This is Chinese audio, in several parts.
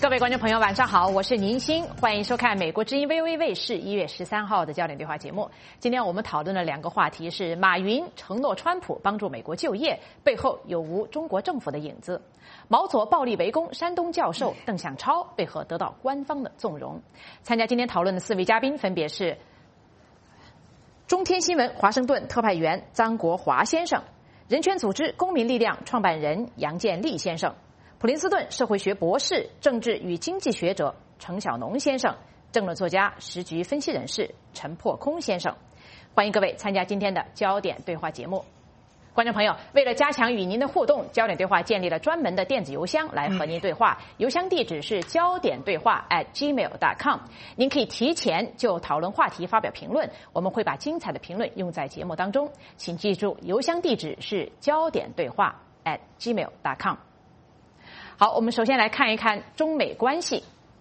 各位观众朋友，晚上好，我是宁鑫，欢迎收看美国之音 VOA 卫视1月13号的焦点对话节目。今天我们讨论的两个话题是：马云承诺川普帮助美国就业，背后有无中国政府的影子？毛左暴力围攻山东教授邓向超，为何得到官方的纵容？参加今天讨论的4位嘉宾分别是中天新闻华盛顿特派员张国华先生，人权组织公民力量创办人杨建立先生，普林斯顿社会学博士、政治与经济学者程晓农先生，政论作家、时局分析人士陈破空先生。欢迎各位参加今天的焦点对话节目。观众朋友，为了加强与您的互动，焦点对话建立了专门的电子邮箱来和您对话，邮箱地址是焦点对话@gmail.com。您可以提前就讨论话题发表评论，我们会把精彩的评论用在节目当中。请记住，邮箱地址是焦点对话@gmail.com。好，我们首先来看一看中美关系。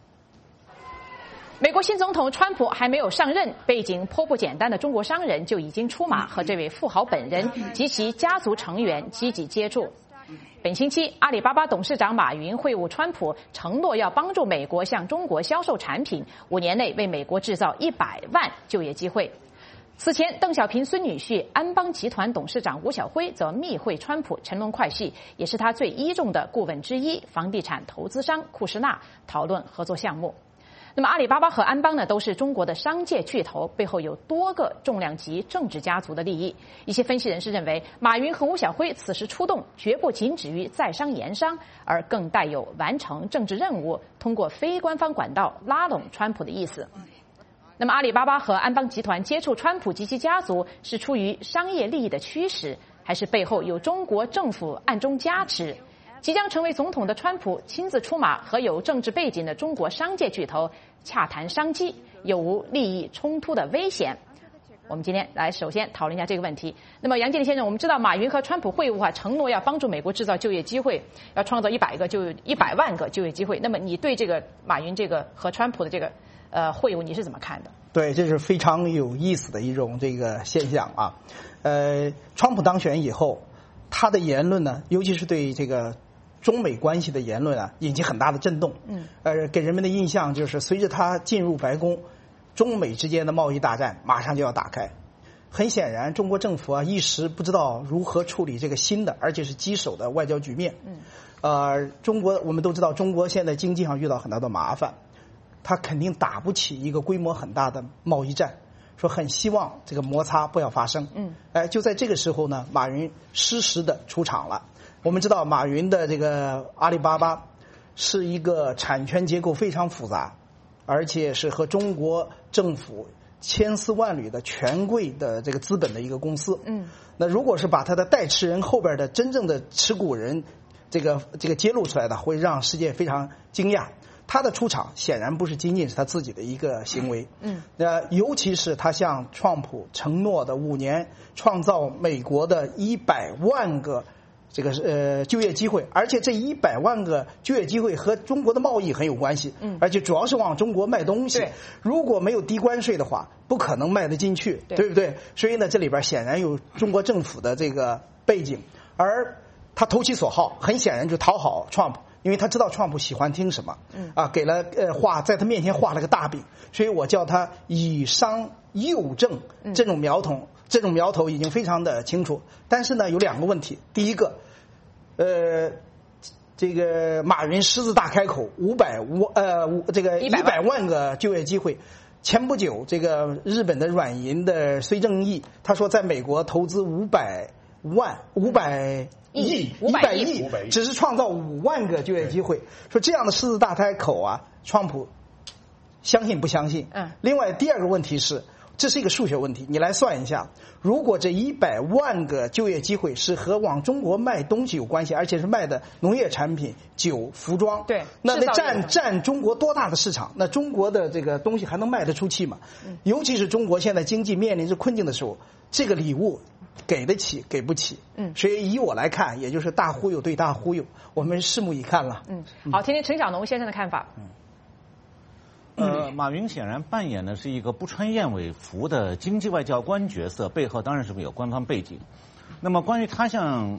美国新总统川普还没有上任，背景颇不简单的中国商人就已经出马，和这位富豪本人及其家族成员积极接触。本星期，阿里巴巴董事长马云会晤川普，承诺要帮助美国向中国销售产品，5年内为美国制造100万就业机会。此前，邓小平孙女婿安邦集团董事长吴晓辉则密会川普，乘龙快婿，也是他最倚重的顾问之一，房地产投资商库什纳，讨论合作项目。那么阿里巴巴和安邦呢，都是中国的商界巨头，背后有多个重量级政治家族的利益。一些分析人士认为，马云和吴晓辉此时出动，绝不仅止于在商言商，而更带有完成政治任务，通过非官方管道拉拢川普的意思。那么阿里巴巴和安邦集团接触川普及其家族，是出于商业利益的驱使，还是背后有中国政府暗中加持？即将成为总统的川普亲自出马，和有政治背景的中国商界巨头洽谈商机，有无利益冲突的危险？我们今天来首先讨论一下这个问题。那么杨建立先生，我们知道马云和川普会晤承诺要帮助美国制造就业机会，要创造100万个就业机会。那么你对这个马云这个和川普的这个会晤你是怎么看的？ 对，这是非常有意思的一种这个现象啊。川普当选以后，他的言论呢，尤其是对这个中美关系的言论啊，引起很大的震动。给人们的印象就是，随着他进入白宫，中美之间的贸易大战马上就要打开。很显然，中国政府啊一时不知道如何处理这个新的，而且是棘手的外交局面。我们都知道，中国现在经济上遇到很大的麻烦，他肯定打不起一个规模很大的贸易战。说很希望这个摩擦不要发生。就在这个时候呢，马云适时的出场了。我们知道马云的这个阿里巴巴是一个产权结构非常复杂，而且是和中国政府千丝万缕的权贵的这个资本的一个公司。那如果是把他的代持人后边的真正的持股人这个揭露出来的，会让世界非常惊讶。他的出场显然不是仅仅是他自己的一个行为。尤其是他向川普承诺的5年创造美国的100万个这个就业机会，而且这100万个就业机会和中国的贸易很有关系。而且主要是往中国卖东西。如果没有低关税的话，不可能卖得进去，对不对？所以呢，这里边显然有中国政府的这个背景，而他投其所好，很显然就讨好川普。因为他知道川普喜欢听什么，给了在他面前画了个大饼，所以我叫他以商诱政，这种苗头已经非常的清楚。但是呢，有2个问题。第一个，这个马云狮子大开口100万个就业机会。前不久，这个日本的软银的崔正义他说，在美国投资500亿，只是创造5万个就业机会。说这样的狮子大开口啊，川普相信不相信？另外第2个问题是，这是一个数学问题，你来算一下，如果这100万个就业机会是和往中国卖东西有关系，而且是卖的农业产品、酒、服装，那占中国多大的市场？那中国的这个东西还能卖得出去吗？尤其是中国现在经济面临着困境的时候，这个礼物给得起给不起。所以以我来看，也就是大忽悠对大忽悠，我们拭目以看了。 好，听听陈晓农先生的看法。 马云显然扮演的是一个不穿燕尾服的经济外交官角色，背后当然是有官方背景。那么关于他向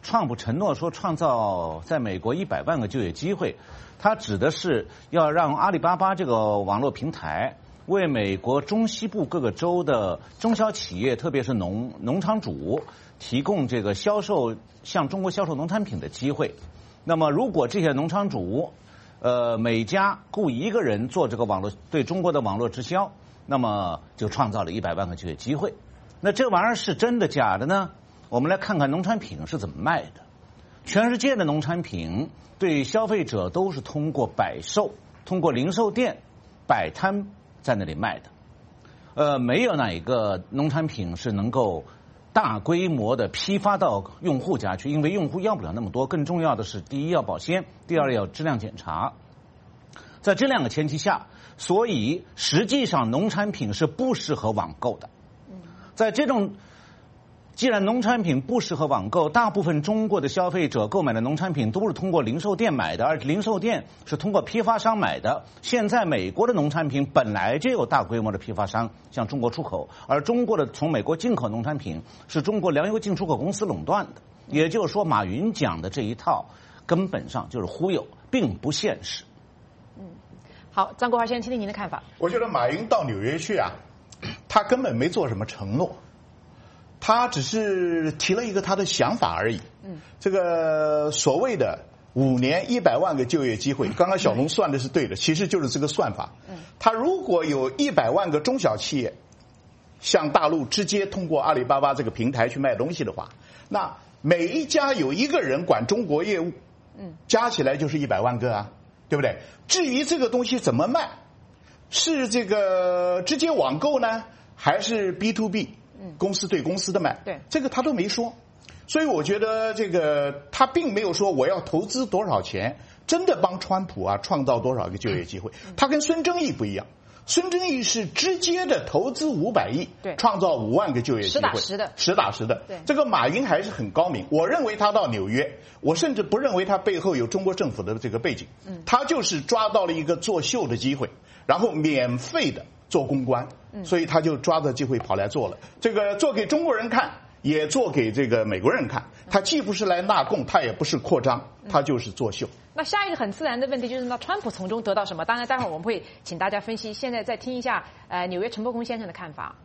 川普承诺说创造在美国100万个就业机会，他指的是要让阿里巴巴这个网络平台为美国中西部各个州的中小企业，特别是农场主提供这个向中国销售农产品的机会。那么如果这些农场主每家雇1个人做这个对中国的网络直销，那么就创造了100万个就业机会。那这玩意儿是真的假的呢？我们来看看农产品是怎么卖的。全世界的农产品对消费者都是通过摆售，通过零售店摆摊在那里卖的。没有哪一个农产品是能够大规模的批发到用户家去，因为用户要不了那么多。更重要的是，第一要保鲜，第二要质量检查。在这2个前提下，所以实际上农产品是不适合网购的。在这种既然农产品不适合网购，大部分中国的消费者购买的农产品都是通过零售店买的，而零售店是通过批发商买的。现在美国的农产品本来就有大规模的批发商向中国出口，而中国的从美国进口农产品是中国粮油进出口公司垄断的。也就是说，马云讲的这一套根本上就是忽悠，并不现实。 好，张国华先生，听听您的看法。 我觉得马云到纽约去啊，他根本没做什么承诺。他只是提了一个他的想法而已。这个所谓的5年100万个就业机会，刚刚小龙算的是对的，其实就是这个算法。他如果有100万个中小企业向大陆直接通过阿里巴巴这个平台去卖东西的话，那每一家有1个人管中国业务，加起来就是100万个啊，对不对？至于这个东西怎么卖，是这个直接网购呢，还是 B2B？公司对公司的卖， 对这个他都没说，所以我觉得这个他并没有说我要投资多少钱，真的帮川普啊创造多少个就业机会。他跟孙正义不一样，孙正义是直接的投资500亿， 对， 创造5万个就业机会，实打实的。 对， 这个马云还是很高明。我认为他到纽约，我甚至不认为他背后有中国政府的这个背景，他就是抓到了一个作秀的机会，然后免费的做公关，所以他就抓着机会跑来做了。这个做给中国人看，也做给这个美国人看。他既不是来纳贡，他也不是扩张，他就是作秀。 那下一个很自然的问题就是，那川普从中得到什么？当然，待会儿我们会请大家分析。现在再听一下纽约陈伯公先生的看法。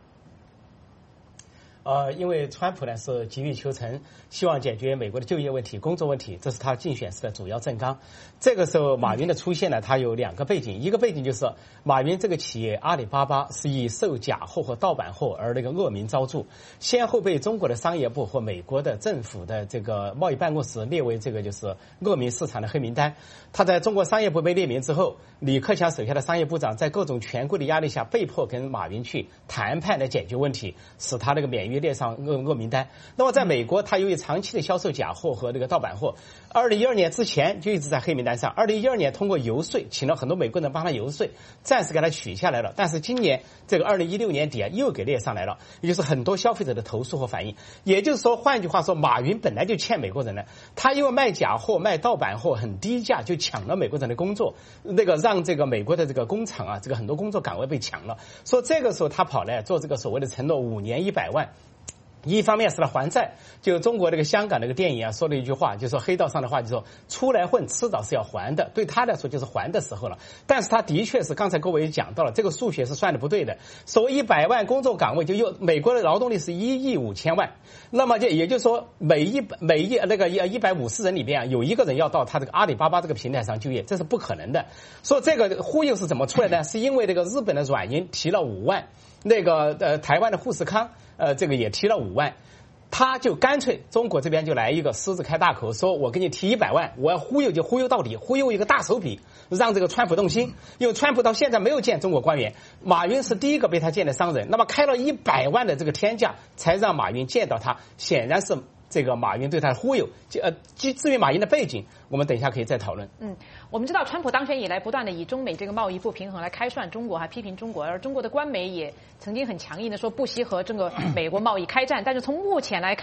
因为川普呢是急于求成，希望解决美国的就业问题、工作问题，这是他竞选时的主要政纲。这个时候，马云的出现呢，他有2个背景，一个背景就是马云这个企业阿里巴巴是以售假货和盗版货而恶名昭著，先后被中国的商业部和美国的政府的这个贸易办公室列为这个就是恶名市场的黑名单。他在中国商业部被列名之后，李克强手下的商业部长在各种权贵的压力下，被迫跟马云去谈判来解决问题，使他这个免于列上恶名单。那么在美国，他由于长期的销售假货和这个盗版货，2012年之前就一直在黑名单上。2012年通过游说，请了很多美国人帮他游说，暂时给他取下来了。但是今年这个2016年底啊，又给列上来了，也就是很多消费者的投诉和反应。也就是说，换句话说，马云本来就欠美国人了，他因为卖假货、卖盗版货很低价，就抢了美国人的工作，让这个美国的这个工厂啊，这个很多工作岗位被抢了。所以这个时候他跑来做这个所谓的承诺5年100万。一方面是来还债，就中国这个香港那个电影啊说了一句话，就说黑道上的话，就说出来混迟早是要还的，对他来说就是还的时候了。但是他的确是刚才各位也讲到了，这个数学是算的不对的。所谓100万工作岗位，就美国的劳动力是1亿5千万，那么也就是说每一那个150人里边啊，有1个人要到他这个阿里巴巴这个平台上就业，这是不可能的。所以这个忽悠是怎么出来的？是因为这个日本的软银提了5万，那个台湾的富士康这个也提了5万，他就干脆中国这边就来一个狮子开大口，说我给你提100万，我要忽悠就忽悠到底，忽悠一个大手笔，让这个川普动心。因为川普到现在没有见中国官员，马云是第一个被他见的商人，那么开了100万的这个天价，才让马云见到他，显然是这个马云对他的忽悠。至于马云的背景，我们等一下可以再讨论。 我们知道川普当选以来，不断的以中美这个贸易不平衡来开涮中国，还批评中国，而中国的官媒也曾经很强硬的说不惜和这个美国贸易开战。但是从目前来看，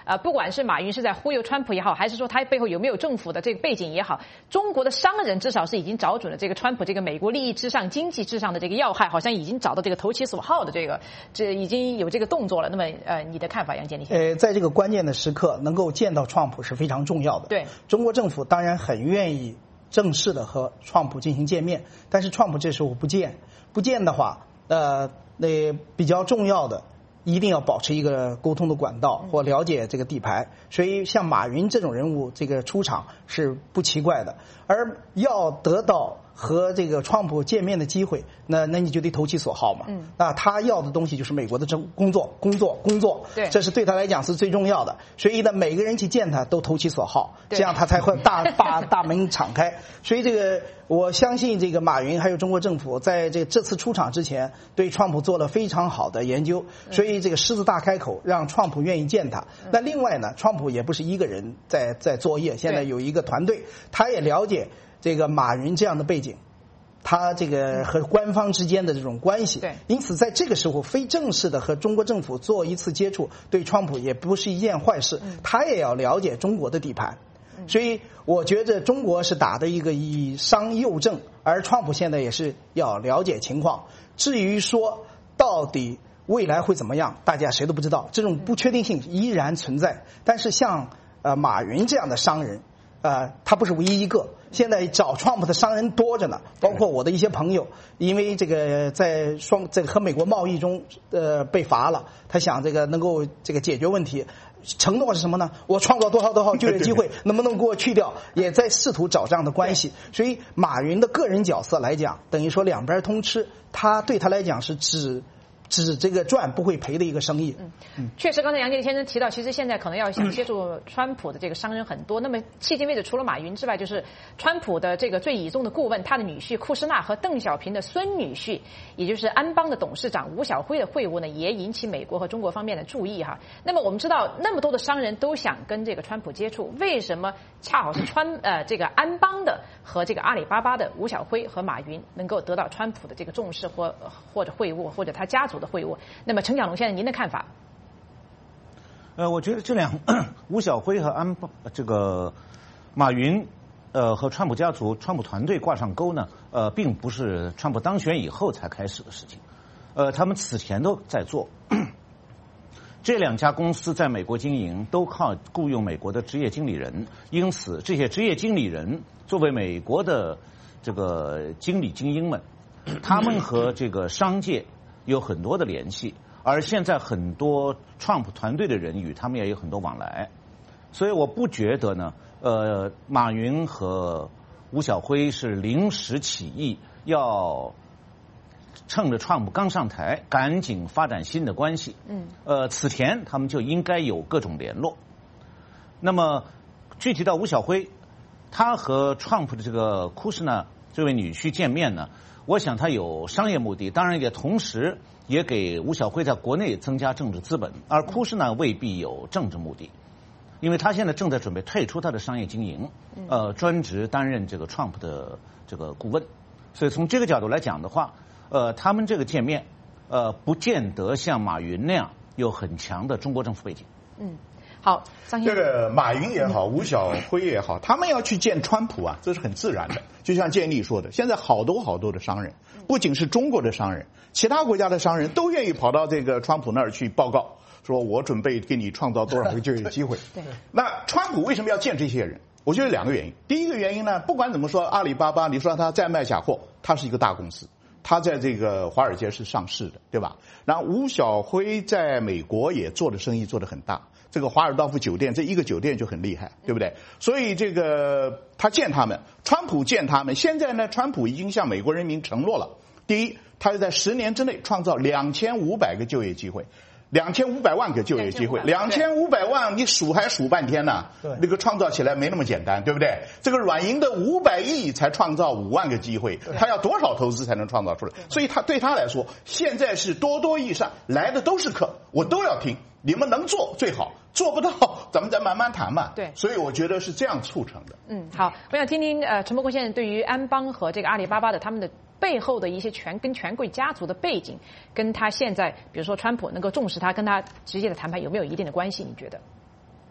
不管是马云是在忽悠川普也好，还是说他背后有没有政府的这个背景也好，中国的商人至少是已经找准了这个川普这个美国利益至上、经济至上的这个要害，好像已经找到这个投其所好的这已经有这个动作了。那么你的看法，杨建立？ 在这个关键的时刻能够见到川普是非常重要的。 对， 中国政府当然很愿意正式的和川普进行见面，但是川普这时候不见的话，比较重要的一定要保持一个沟通的管道或了解这个底牌。所以像马云这种人物，这个出场是不奇怪的。而要得到和这个川普见面的机会，那你就得投其所好嘛。那他要的东西就是美国的工作， 对， 这是对他来讲是最重要的。所以呢，每个人去见他都投其所好，这样他才会把大门敞开。所以这个我相信这个马云还有中国政府在这次出场之前，对川普做了非常好的研究，所以这个狮子大开口，让川普愿意见他。那另外呢，川普也不是一个人在作业，现在有一个团队，他也了解这个马云这样的背景，他这个和官方之间的这种关系， 对， 因此在这个时候非正式的和中国政府做一次接触，对川普也不是一件坏事，他也要了解中国的底盘。所以我觉得中国是打的一个以商诱政，而川普现在也是要了解情况。至于说到底未来会怎么样，大家谁都不知道，这种不确定性依然存在。但是像马云这样的商人，他不是唯一一个，现在找川普的商人多着呢，包括我的一些朋友，因为这个在和美国贸易中被罚了，他想这个能够这个解决问题，承诺是什么呢？我创造多少就业机会，能不能给我去掉？也在试图找这样的关系。所以马云的个人角色来讲，等于说两边通吃，对他来讲是只这个赚不会赔的一个生意。 确实，刚才杨建立先生提到，其实现在可能要想接触川普的这个商人很多。那么迄今为止，除了马云之外，就是川普的这个最倚重的顾问，他的女婿库什纳和邓小平的孙女婿，也就是安邦的董事长吴晓辉的会晤呢，也引起美国和中国方面的注意哈。那么我们知道，那么多的商人都想跟这个川普接触，为什么恰好是这个安邦的和这个阿里巴巴的吴晓辉和马云能够得到川普的这个重视或者会晤，或者他家族的会晤？那么陈小龙先生，您的看法？ 我觉得吴晓辉和这个马云，和川普家族、川普团队挂上钩呢，并不是川普当选以后才开始的事情，他们此前都在做。这两家公司在美国经营，都靠雇佣美国的职业经理人，因此这些职业经理人作为美国的这个经理精英们，他们和这个商界有很多的联系。而现在很多川普团队的人与他们也有很多往来，所以我不觉得呢，马云和吴晓辉是临时起意，要趁着川普刚上台赶紧发展新的关系。此前他们就应该有各种联络。那么具体到吴晓辉，他和川普的这个库什纳这位女婿见面呢，我想他有商业目的，当然也同时也给吴晓辉在国内增加政治资本，而库什纳未必有政治目的，因为他现在正在准备退出他的商业经营，专职担任这个川普的这个顾问，所以从这个角度来讲的话，他们这个见面，不见得像马云那样有很强的中国政府背景。 好，张先生， 这个马云也好，吴晓辉也好，他们要去见川普啊，这是很自然的。就像建立说的，现在好多的商人，不仅是中国的商人，其他国家的商人都愿意跑到这个川普那儿去报告，说我准备给你创造多少个就业机会。 对。 那川普为什么要见这些人？我觉得两个原因。第一个原因呢，不管怎么说，阿里巴巴，你说他在卖假货，它是一个大公司。他在这个华尔街是上市的，对吧？然后吴晓辉在美国也做的生意做得很大，这个华尔道夫酒店这一个酒店就很厉害，对不对？所以这个他见他们，川普见他们，现在呢，川普已经向美国人民承诺了，第一，他要在10年之内创造2500个就业机会。2500万个就业机会，2500万你数还数半天呢？那个创造起来没那么简单，对不对？这个软银的500亿才创造5万个机会，他要多少投资才能创造出来？所以对他来说，现在是多益善，来的都是客，我都要听。你们能做最好，做不到咱们再慢慢谈嘛。 对， 所以我觉得是这样促成的。 好，我想听听陈伯公先生对于安邦和这个阿里巴巴的他们的背后的一些跟权贵家族的背景，跟他现在比如说川普能够重视他，跟他直接的谈判有没有一定的关系？你觉得？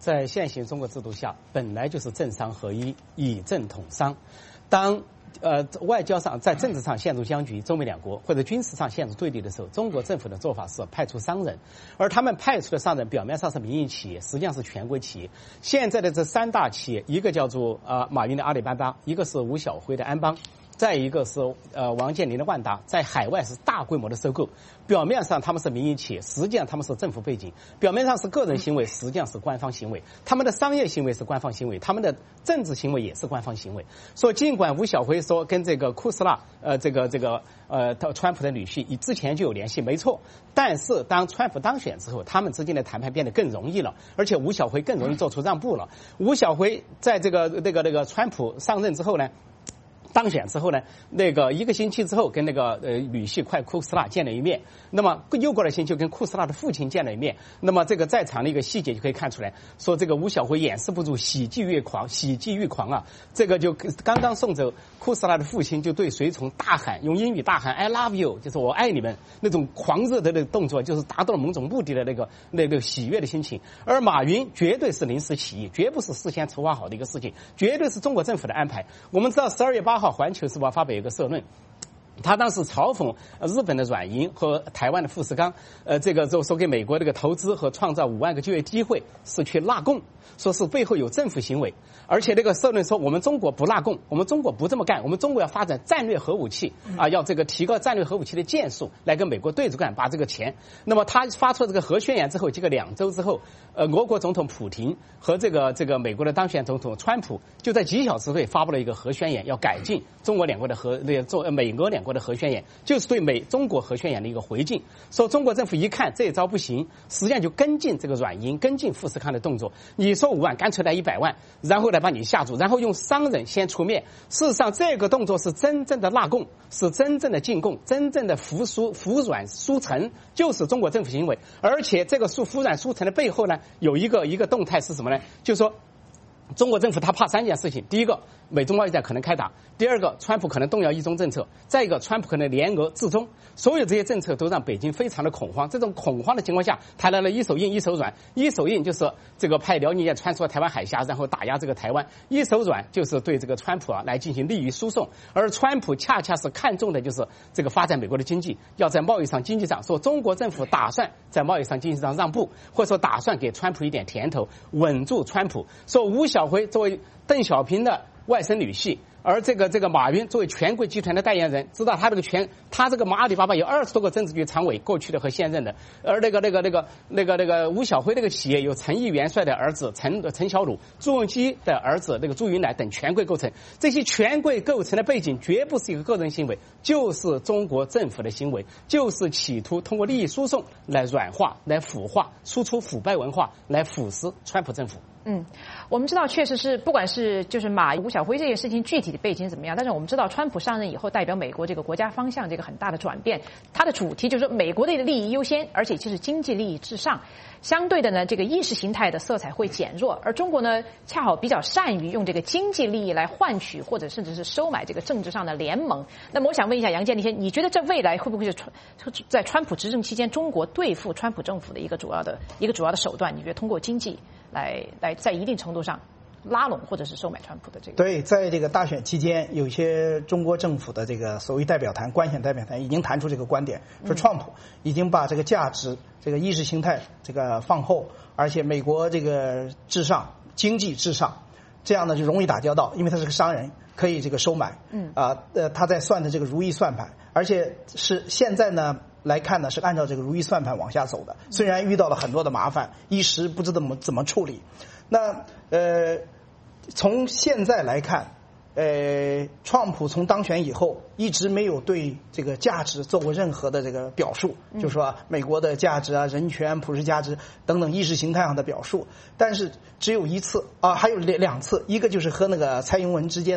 在现行中国制度下，本来就是政商合一，以政统商。当外交上在政治上陷入僵局，中美两国或者军事上陷入对立的时候，中国政府的做法是派出商人，而他们派出的商人表面上是民营企业，实际上是权贵企业。现在的这3大企业，一个叫做马云的阿里巴巴，一个是吴晓辉的安邦，再一个是王健林的万达，在海外是大规模的收购。表面上他们是民营企业，实际上他们是政府背景；表面上是个人行为，实际上是官方行为。他们的商业行为是官方行为，他们的政治行为也是官方行为。所以尽管吴晓辉说跟这个库斯拉川普的女婿之前就有联系，没错。但是当川普当选之后，他们之间的谈判变得更容易了，而且吴晓辉更容易做出让步了。吴晓辉在这个川普上任之后呢，当选之后呢，1个星期之后跟女婿库斯拉见了一面，那么又过了星期跟库斯拉的父亲见了一面，那么这个在场的一个细节就可以看出来，说这个吴晓辉掩饰不住喜极欲狂啊！这个就刚刚送走库斯拉的父亲，就对随从大喊，用英语大喊 "I love you"， 就是我爱你们，那种狂热的那个动作，就是达到了某种目的的那个喜悦的心情。而马云绝对是临时起意，绝不是事先筹划好的一个事情，绝对是中国政府的安排。我们知道12月8号《环球时报》发表一个社论，他当时嘲讽日本的软银和台湾的富士康，这个就说给美国这个投资和创造5万个就业机会是去纳贡，说是背后有政府行为。而且这个社论说我们中国不纳贡，我们中国不这么干，我们中国要发展战略核武器啊，要这个提高战略核武器的件数来跟美国对着干，把这个钱。那么他发出这个核宣言之后，这个2周之后，俄国总统普廷和这个美国的当选总统川普就在几小时内发布了一个核宣言，要改进中国两国的美俄两国的核宣言，就是对中国核宣言的一个回敬。说中国政府一看这一招不行，实际上就跟进这个软银、跟进富士康的动作。你说5万，干脆来100万，然后来把你下注，然后用商人先出面。事实上，这个动作是真正的纳贡，是真正的进贡，真正的服软输诚，就是中国政府行为。而且这个服软输诚的背后呢，有一个动态是什么呢？就是说，中国政府他怕3件事情：第一个，美中贸易战可能开打；第二个，川普可能动摇一中政策；再一个，川普可能联俄制中。所有这些政策都让北京非常的恐慌。这种恐慌的情况下，他来了一手硬一手软。一手硬就是这个派辽宁舰穿梭台湾海峡，然后打压这个台湾；一手软就是对这个川普来进行利益输送。而川普恰恰是看重的就是这个发展美国的经济，要在贸易上、经济上，说中国政府打算在贸易上、经济上让步，或者说打算给川普一点甜头，稳住川普。说吴晓辉作为邓小平的外甥女婿，而这个马云作为权贵集团的代言人，知道他这个阿里巴巴有20多个政治局常委，过去的和现任的，而那个吴晓辉这个企业有陈毅元帅的儿子陈小鲁，朱镕基的儿子朱云来等权贵构成。这些权贵构成的背景绝不是一个个人行为，就是中国政府的行为，就是企图通过利益输送来软化、来腐化、输出腐败文化，来腐蚀川普政府。 我们知道确实是，不管是就是吴晓辉这件事情具体的背景怎么样，但是我们知道川普上任以后，代表美国这个国家方向这个很大的转变，它的主题就是说美国的利益优先，而且就是经济利益至上。相对的呢，这个意识形态的色彩会减弱，而中国呢，恰好比较善于用这个经济利益来换取或者甚至是收买这个政治上的联盟。那么我想问一下杨建立先生，你觉得这未来会不会是在川普执政期间，中国对付川普政府的一个主要的手段？你觉得通过经济来在一定程度上拉拢或者是收买川普的这个？ 对，在这个大选期间，有些中国政府的这个所谓代表团、官选代表团已经谈出这个观点，说川普已经把这个价值、这个意识形态这个放后，而且美国这个至上、经济至上，这样呢就容易打交道，因为他是个商人，可以这个收买。他在算的这个如意算盘，而且是现在呢来看呢是按照这个如意算盘往下走的，虽然遇到了很多的麻烦，一时不知道怎么处理。那从现在来看，川普从当选以后一直没有对这个价值做过任何的这个表述，就说美国的价值啊、人权、普世价值等等意识形态上的表述。但是只有一次啊，还有2次，一个就是和那个蔡英文之间的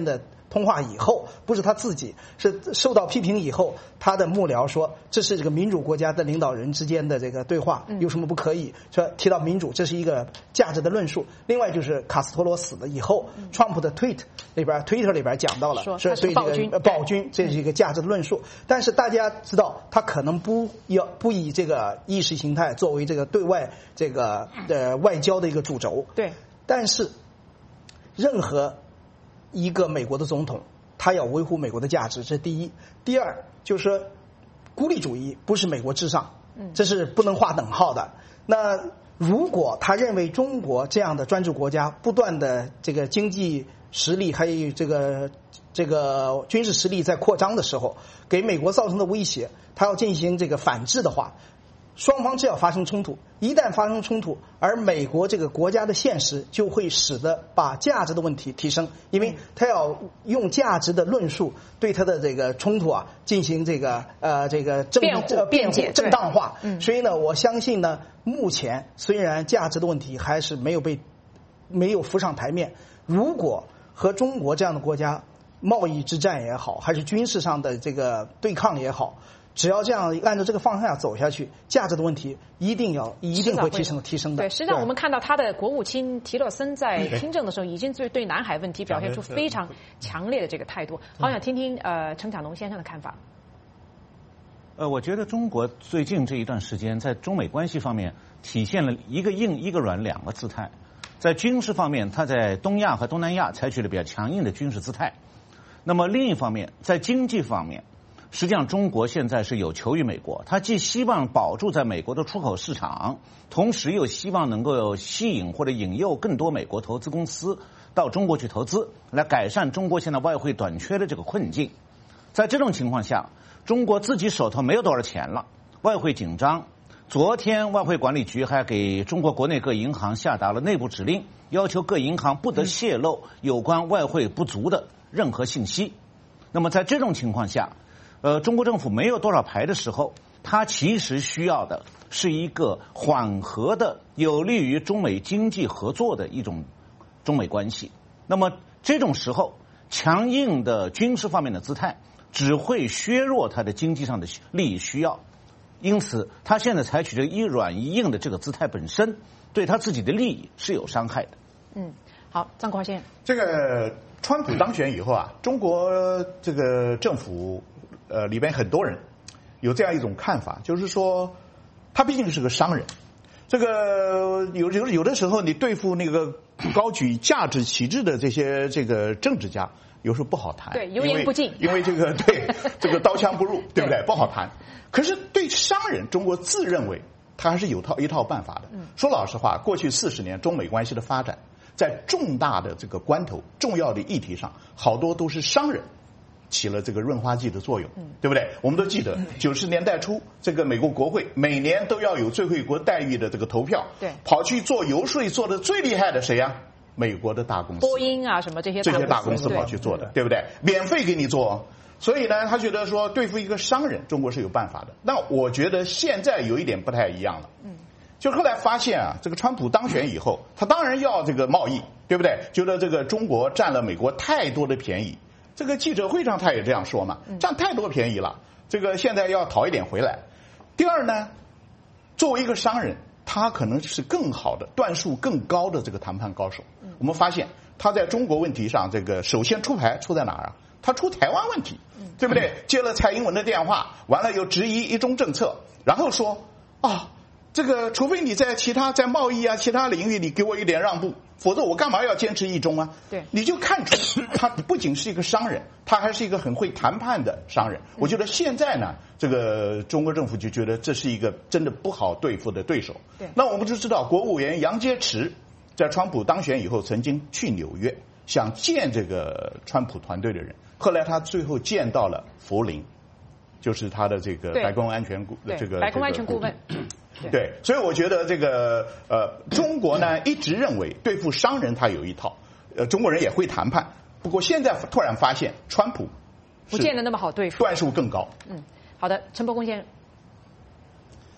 通话以后，不是他自己，是受到批评以后，他的幕僚说这是这个民主国家的领导人之间的这个对话，有什么不可以？说提到民主，这是一个价值的论述。另外就是卡斯特罗死了以后，川普的Twitter 里边讲到了，说对这个暴君，这是一个价值的论述。但是大家知道，他可能不以这个意识形态作为这个对外这个外交的一个主轴。 对，但是任何一个美国的总统，他要维护美国的价值，这是第一。第二就是说，孤立主义不是美国至上，这是不能划等号的。那如果他认为中国这样的专制国家不断的这个经济实力还有这个军事实力在扩张的时候，给美国造成的威胁，他要进行这个反制的话，双方只要发生冲突，一旦发生冲突，而美国这个国家的现实就会使得把价值的问题提升，因为他要用价值的论述对他的这个冲突进行这个辩解正当化。所以呢，我相信呢，目前虽然价值的问题还是没有浮上台面，如果和中国这样的国家贸易之战也好，还是军事上的这个对抗也好，只要这样按照这个方向走下去，价值的问题一定会提升的。 对，实际上我们看到他的国务卿提勒森在听证的时候，已经对南海问题表现出非常强烈的这个态度。好想听听陈甲农先生的看法。 我觉得中国最近这一段时间在中美关系方面体现了一个硬一个软两个姿态。在军事方面，它在东亚和东南亚采取了比较强硬的军事姿态。那么另一方面，在经济方面，实际上中国现在是有求于美国，它既希望保住在美国的出口市场，同时又希望能够吸引或者引诱更多美国投资公司到中国去投资，来改善中国现在外汇短缺的这个困境。在这种情况下，中国自己手头没有多少钱了，外汇紧张。昨天外汇管理局还给中国国内各银行下达了内部指令，要求各银行不得泄露有关外汇不足的任何信息。那么在这种情况下，中国政府没有多少牌的时候，它其实需要的是一个缓和的、有利于中美经济合作的一种中美关系。那么这种时候，强硬的军事方面的姿态只会削弱它的经济上的利益需要。因此，他现在采取这一软一硬的这个姿态本身，对他自己的利益是有伤害的。 好，张国华先生， 这个川普当选以后中国这个政府里边很多人有这样一种看法，就是说他毕竟是个商人，这个有的时候你对付那个高举价值旗帜的这个政治家，有时候不好谈， 对，油盐不进， 因为这个刀枪不入，对不对？不好谈。可是对商人，中国自认为他还是有一套办法的。说老实话，过去40年中美关系的发展，在重大的这个关头、重要的议题上，好多都是商人起了这个润滑剂的作用，对不对？我们都记得90年代初，这个美国国会每年都要有最惠国待遇的这个投票， 对， 跑去做游说做的最厉害的谁呀？美国的大公司， 波音什么这些大公司跑去做的，对不对？免费给你做。所以呢，他觉得说对付一个商人，中国是有办法的。那我觉得现在有一点不太一样了，就后来发现这个川普当选以后，他当然要这个贸易，对不对？觉得这个中国占了美国太多的便宜。这个记者会上他也这样说嘛，占太多便宜了，这个现在要讨一点回来。第二呢，作为一个商人，他可能是更好的、段数更高的这个谈判高手。我们发现他在中国问题上，这个首先出牌出在哪儿他出台湾问题，对不对？接了蔡英文的电话，完了又质疑一中政策，然后说这个除非你在贸易其他领域你给我一点让步，否则我干嘛要坚持一中对， 你就看出他不仅是一个商人，他还是一个很会谈判的商人。我觉得现在呢，这个中国政府就觉得这是一个真的不好对付的对手。 对， 那我们就知道，国务委员杨洁篪在川普当选以后，曾经去纽约想见这个川普团队的人，后来他最后见到了弗林，就是他的这个白宫安全白宫安全顾问。 对，所以我觉得这个中国呢一直认为对付商人他有一套，中国人也会谈判，不过现在突然发现川普不见得那么好对付， 段数更高。 好的，陈伯公先生。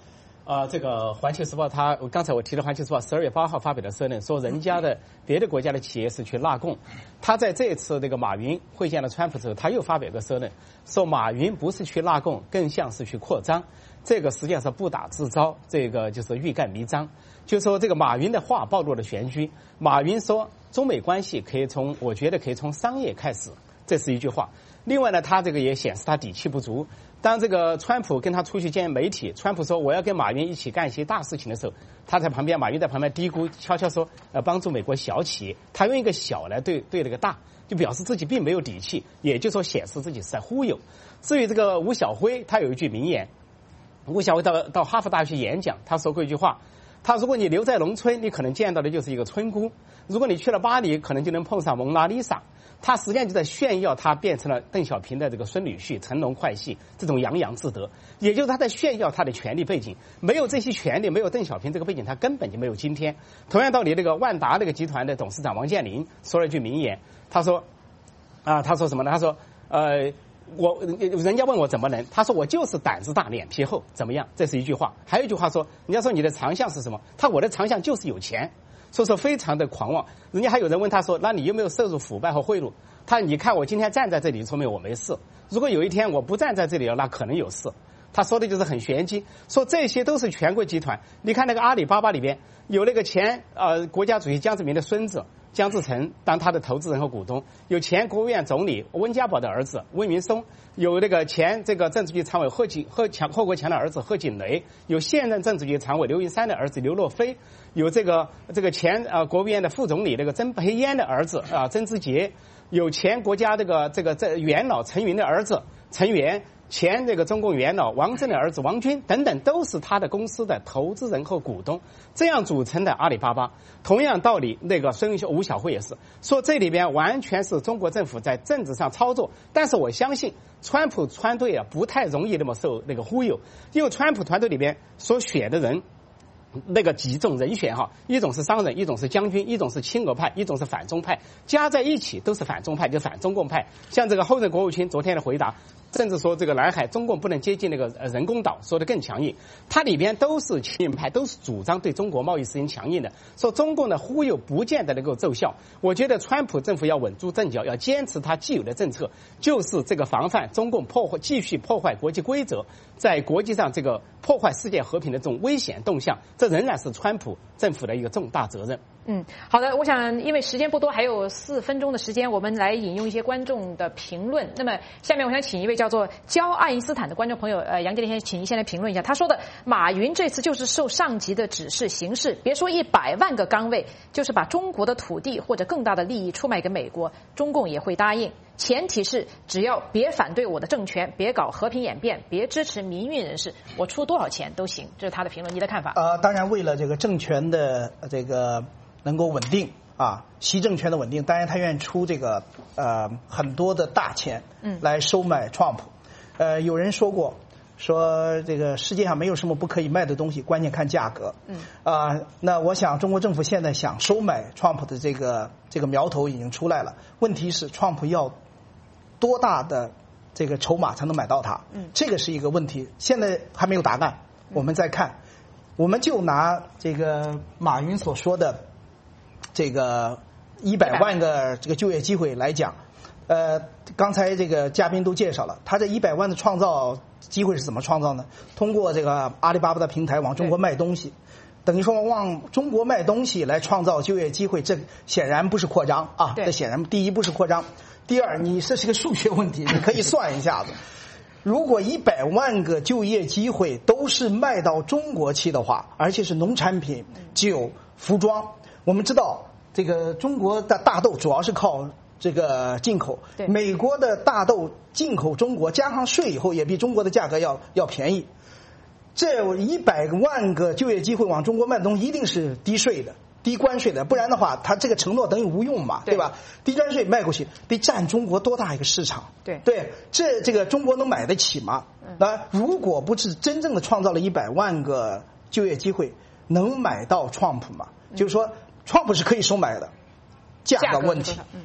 这个《环球时报》刚才我提的《环球时报》12月8号发表的社论说，人家的别的国家的企业是去纳贡，他在这次这个马云会见了川普之后，他又发表个社论，说马云不是去纳贡，更像是去扩张，这个实际上是不打自招，这个就是欲盖弥彰。就说这个马云的话暴露了玄机，马云说中美关系我觉得可以从商业开始，这是一句话。另外呢，他这个也显示他底气不足。当这个川普跟他出去见媒体，川普说我要跟马云一起干一些大事情的时候，马云在旁边嘀咕，悄悄说帮助美国小企业，他用一个小来对那个大，就表示自己并没有底气，也就是说显示自己是在忽悠。至于这个吴晓辉，他有一句名言，吴晓辉到哈佛大学演讲，他说过一句话，他如果你留在农村，你可能见到的就是一个村姑；如果你去了巴黎，可能就能碰上蒙娜丽莎。他实际上就在炫耀他变成了邓小平的这个孙女婿，乘龙快婿，这种洋洋自得，也就是他在炫耀他的权力背景。没有这些权力，没有邓小平这个背景，他根本就没有今天。同样道理，那个万达那个集团的董事长王健林说了一句名言，他说什么呢？他说人家问我怎么能，他说我就是胆子大脸皮厚，怎么样？这是一句话。还有一句话说，人家说你的长项是什么？我的长项就是有钱。所以说非常的狂妄。人家还有人问他说，那你有没有涉入腐败和贿赂？你看我今天站在这里，说明我没事。如果有一天我不站在这里了，那可能有事。他说的就是很玄机，说这些都是全国集团。你看那个阿里巴巴里边有那个前国家主席江泽民的孙子江志成当他的投资人和股东，有前国务院总理温家宝的儿子温明松，有那个前这个政治局常委贺国强的儿子贺锦雷，有现任政治局常委刘云山的儿子刘洛飞，有这个前国务院的副总理那个曾培燕的儿子曾之杰，有前国家这元老陈云的儿子陈元，前这个中共元老王震的儿子王军等等，都是他的公司的投资人和股东，这样组成的阿里巴巴。同样道理，那个吴晓辉也是说，这里边完全是中国政府在政治上操作。但是我相信川普团队不太容易那么受那个忽悠，因为川普团队里边所选的人那个几种人选一种是商人，一种是将军，一种是亲俄派，一种是反中派，加在一起都是反中派，就反中共派。像这个后任国务卿昨天的回答，甚至说这个南海中共不能接近那个人工岛，说的更强硬。它里边都是亲印派，都是主张对中国贸易实行强硬的，说中共的忽悠不见得能够奏效。我觉得川普政府要稳住阵脚，要坚持他既有的政策，就是这个防范中共继续破坏国际规则，在国际上这个破坏世界和平的这种危险动向，这仍然是川普政府的一个重大责任。 好的，我想因为时间不多，还有4分钟的时间，我们来引用一些观众的评论。那么下面我想请一位叫做焦爱因斯坦的观众朋友，杨经理先请您先来评论一下。他说的，马云这次就是受上级的指示行事，别说100万个岗位，就是把中国的土地或者更大的利益出卖给美国，中共也会答应。前提是只要别反对我的政权，别搞和平演变，别支持民运人士，我出多少钱都行。这是他的评论，你的看法？ 当然，为了这个政权的这个能够稳定习政权的稳定，当然他愿意出这个很多的大钱来收买 Trump。有人说过，说这个世界上没有什么不可以卖的东西，关键看价格。那我想中国政府现在想收买 Trump 的这个苗头已经出来了。问题是 Trump 要多大的这个筹码才能买到它？这个是一个问题，现在还没有答案。我们再看，我们就拿这个马云所说的这个100万个这个就业机会来讲，刚才这个嘉宾都介绍了，他这100万的创造机会是怎么创造呢？通过这个阿里巴巴的平台往中国卖东西，等于说往中国卖东西来创造就业机会，这显然不是扩张这显然第一不是扩张，第二这是个数学问题，你可以算一下子。如果100万个就业机会都是卖到中国去的话，而且是农产品、酒、服装，我们知道这个中国的大豆主要是靠这个进口，美国的大豆进口中国加上税以后也比中国的价格要便宜。这100万个就业机会往中国卖的东西一定是低税的、低关税的，不然的话他这个承诺等于无用嘛，对吧？低关税卖过去得占中国多大一个市场？对，这个中国能买得起吗？那如果不是真正的创造了100万个就业机会，能买到 Trump 吗？就是说 Trump 是可以收买的，价格问题。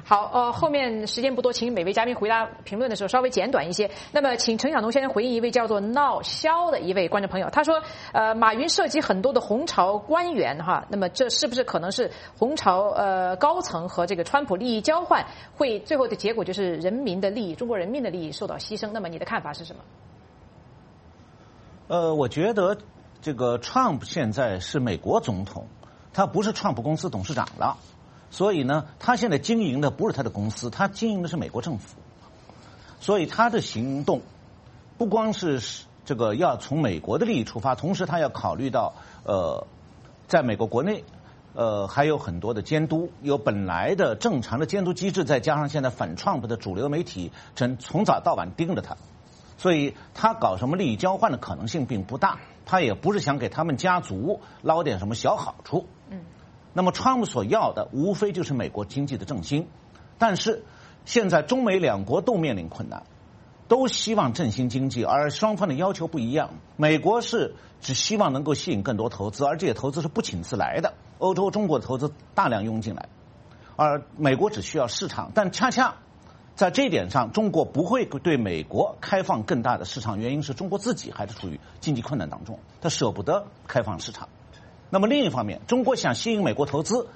好，后面时间不多，请每位嘉宾回答评论的时候稍微简短一些。那么，请陈晓农先生回应一位叫做闹肖的一位观众朋友，他说，马云涉及很多的红潮官员哈，那么这是不是可能是红潮高层和这个川普利益交换，会最后的结果就是人民的利益，中国人民的利益受到牺牲？那么你的看法是什么？ 我觉得这个 Trump 现在是美国总统，他不是 Trump 公司董事长了。所以呢，他现在经营的不是他的公司，他经营的是美国政府。所以他的行动不光是这个要从美国的利益出发，同时他要考虑到在美国国内还有很多的监督，有本来的正常的监督机制，再加上现在反 Trump 的主流媒体从早到晚盯着他，所以他搞什么利益交换的可能性并不大，他也不是想给他们家族捞点什么小好处。那么川普所要的无非就是美国经济的振兴，但是现在中美两国都面临困难，都希望振兴经济，而双方的要求不一样。美国是只希望能够吸引更多投资，而这些投资是不请自来的，欧洲、中国的投资大量涌进来，而美国只需要市场。但恰恰在这一点上，中国不会对美国开放更大的市场，原因是中国自己还是处于经济困难当中，他舍不得开放市场。那么另一方面，中国想吸引美国投资，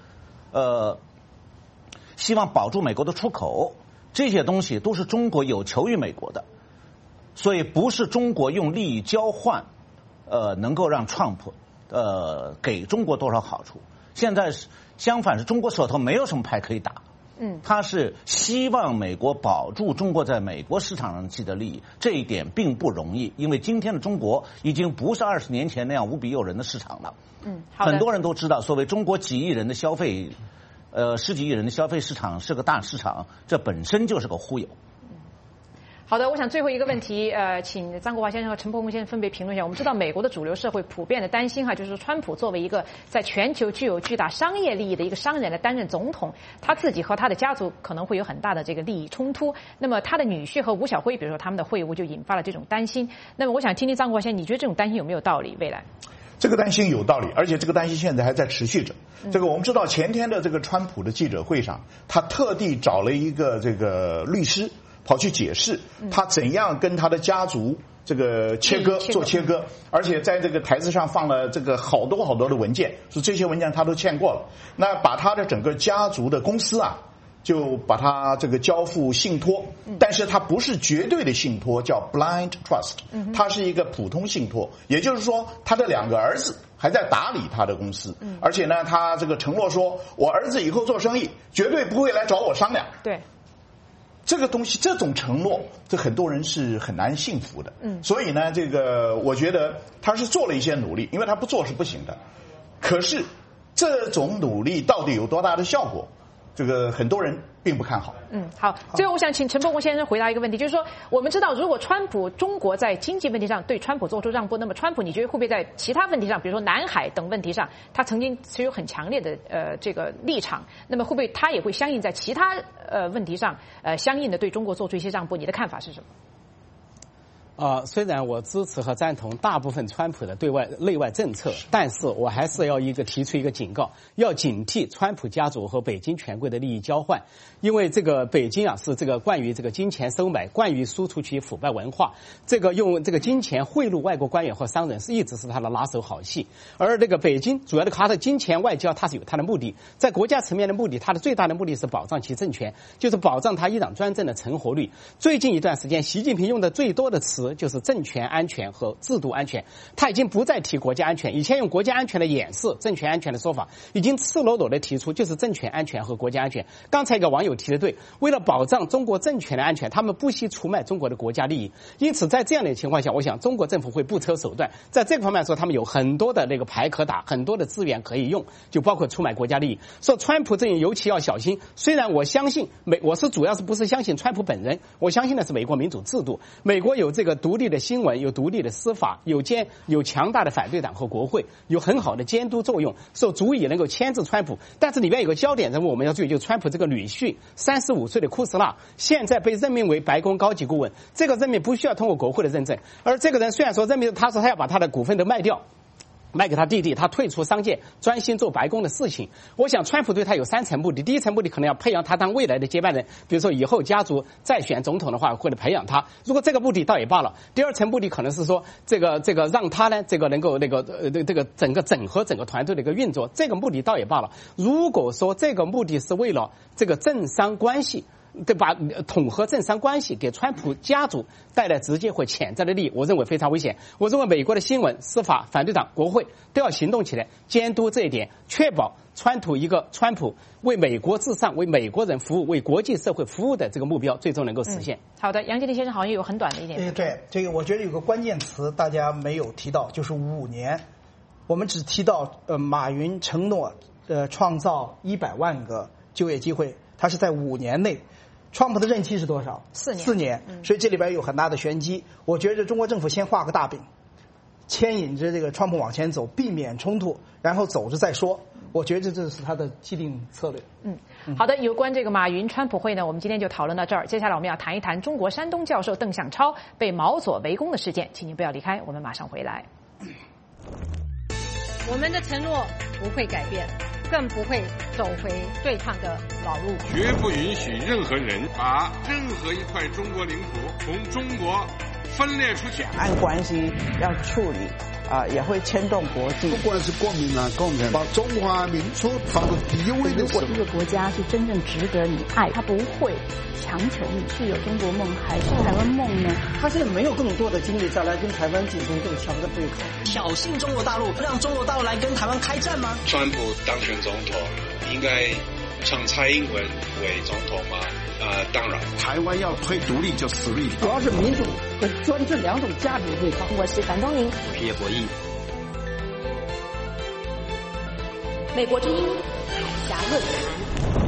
希望保住美国的出口，这些东西都是中国有求于美国的，所以不是中国用利益交换，能够让 Trump 给中国多少好处。现在相反是中国手头没有什么牌可以打。他是希望美国保住中国在美国市场上既得利益，这一点并不容易，因为今天的中国已经不是20年前那样无比诱人的市场了。很多人都知道，所谓中国几亿人的消费，10几亿人的消费市场是个大市场，这本身就是个忽悠。 好的，我想最后一个问题，请张国华先生和陈伯宏先生分别评论一下。我们知道美国的主流社会普遍的担心哈，就是说川普作为一个在全球具有巨大商业利益的一个商人来担任总统，他自己和他的家族可能会有很大的这个利益冲突。那么他的女婿和吴晓辉，比如说他们的会晤，就引发了这种担心。那么我想听听张国华先生，你觉得这种担心有没有道理？未来？ 这个担心有道理，而且这个担心现在还在持续着。这个我们知道，前天的这个川普的记者会上，他特地找了一个这个律师跑去解释他怎样跟他的家族这个做切割，而且在这个台子上放了这个好多的文件，说这些文件他都签过了。那把他的整个家族的公司啊，就把他这个交付信托，但是他不是绝对的信托，叫 blind trust， 他是一个普通信托，也就是说他的2个儿子还在打理他的公司，而且呢，他这个承诺说，我儿子以后做生意绝对不会来找我商量。 对。 这个东西，这种承诺，这很多人是很难信服的。所以呢，这个我觉得他是做了一些努力，因为他不做是不行的。可是这种努力到底有多大的效果？这个很多人并不看好。 好，最后我想请陈伯宏先生回答一个问题，就是说，我们知道，如果中国在经济问题上对川普做出让步，那么川普你觉得会不会在其他问题上，比如说南海等问题上，他曾经持有很强烈的这个立场，那么会不会他也会相应在其他问题上相应的对中国做出一些让步？你的看法是什么？ 虽然我支持和赞同大部分川普的内外政策，但是我还是要提出一个警告，要警惕川普家族和北京权贵的利益交换。因为这个北京啊是这个惯于这个金钱收买，惯于输出其腐败文化，这个用这个金钱贿赂外国官员和商人一直是他的拿手好戏。而这个北京主要的他的金钱外交，它是有它的目的，在国家层面的目的，它的最大的目的是保障其政权，就是保障他一党专政的成活率。最近一段时间，习近平用的最多的词就是政权安全和制度安全，他已经不再提国家安全，以前用国家安全的掩饰政权安全的说法，已经赤裸裸的提出就是政权安全和国家安全。刚才一个网友提的对，为了保障中国政权的安全，他们不惜出卖中国的国家利益。因此在这样的情况下，我想中国政府会不择手段，在这个方面说他们有很多的那个牌可打，很多的资源可以用，就包括出卖国家利益。说川普阵营尤其要小心，虽然我相信我是主要是不是相信川普本人，我相信的是美国民主制度，美国有这个独立的新闻，有独立的司法，有强大的反对党和国会，有很好的监督作用，说足以能够牵制川普。但是里面有个焦点人物我们要注意，就是川普这个女婿35岁的库斯纳，现在被任命为白宫高级顾问，这个任命不需要通过国会的认证，而这个人虽然说任命，他说他要把他的股份都卖掉， 卖给他弟弟，他退出商界，专心做白宫的事情。我想，川普对他有3层目的。第一层目的可能要培养他当未来的接班人，比如说以后家族再选总统的话，或者培养他。如果这个目的倒也罢了。第二层目的可能是说，这个让他呢，这个能够这个整个整合整个团队的一个运作，这个目的倒也罢了。如果说这个目的是为了这个政商关系，对吧？统合政商关系给川普家族带来直接或潜在的利益，我认为非常危险。我认为美国的新闻、司法、反对党、国会都要行动起来，监督这一点，确保川普为美国至上、为美国人服务、为国际社会服务的这个目标最终能够实现。 好的，杨洁篪先生好像有很短的一点。 对，这个我觉得有个关键词大家没有提到，就是5年。我们只提到马云承诺创造100万个就业机会，他是在5年内。川普的任期是多少？4年。所以这里边有很大的玄机。我觉得中国政府先画个大饼，牵引着这个川普往前走，避免冲突，然后走着再说。我觉得这是他的既定策略。 好的，有关这个马云川普会呢，我们今天就讨论到这儿。接下来我们要谈一谈中国山东教授邓向超被毛左围攻的事件，请您不要离开，我们马上回来。 我们的承诺不会改变，更不会走回对抗的老路， 绝不允许任何人把任何一块中国领土从中国分裂出去。 两岸关系要处理也会牵动国际。 不管是国民啊、共产，把中华民族放到第一位的时候， 如果这个国家是真正值得你爱，他不会强求你是有中国梦还是台湾梦呢？ 他现在没有更多的精力再来跟台湾进行更强的对抗， 挑衅中国大陆，让中国大陆来跟台湾开战吗？ 川普当选总统，应该让蔡英文为总统吗？当然， 台湾要推独立就死力， 主要是民主和专制2种价值对抗。 我是樊东宁， 我是叶国义。 美国之音海峡论坛。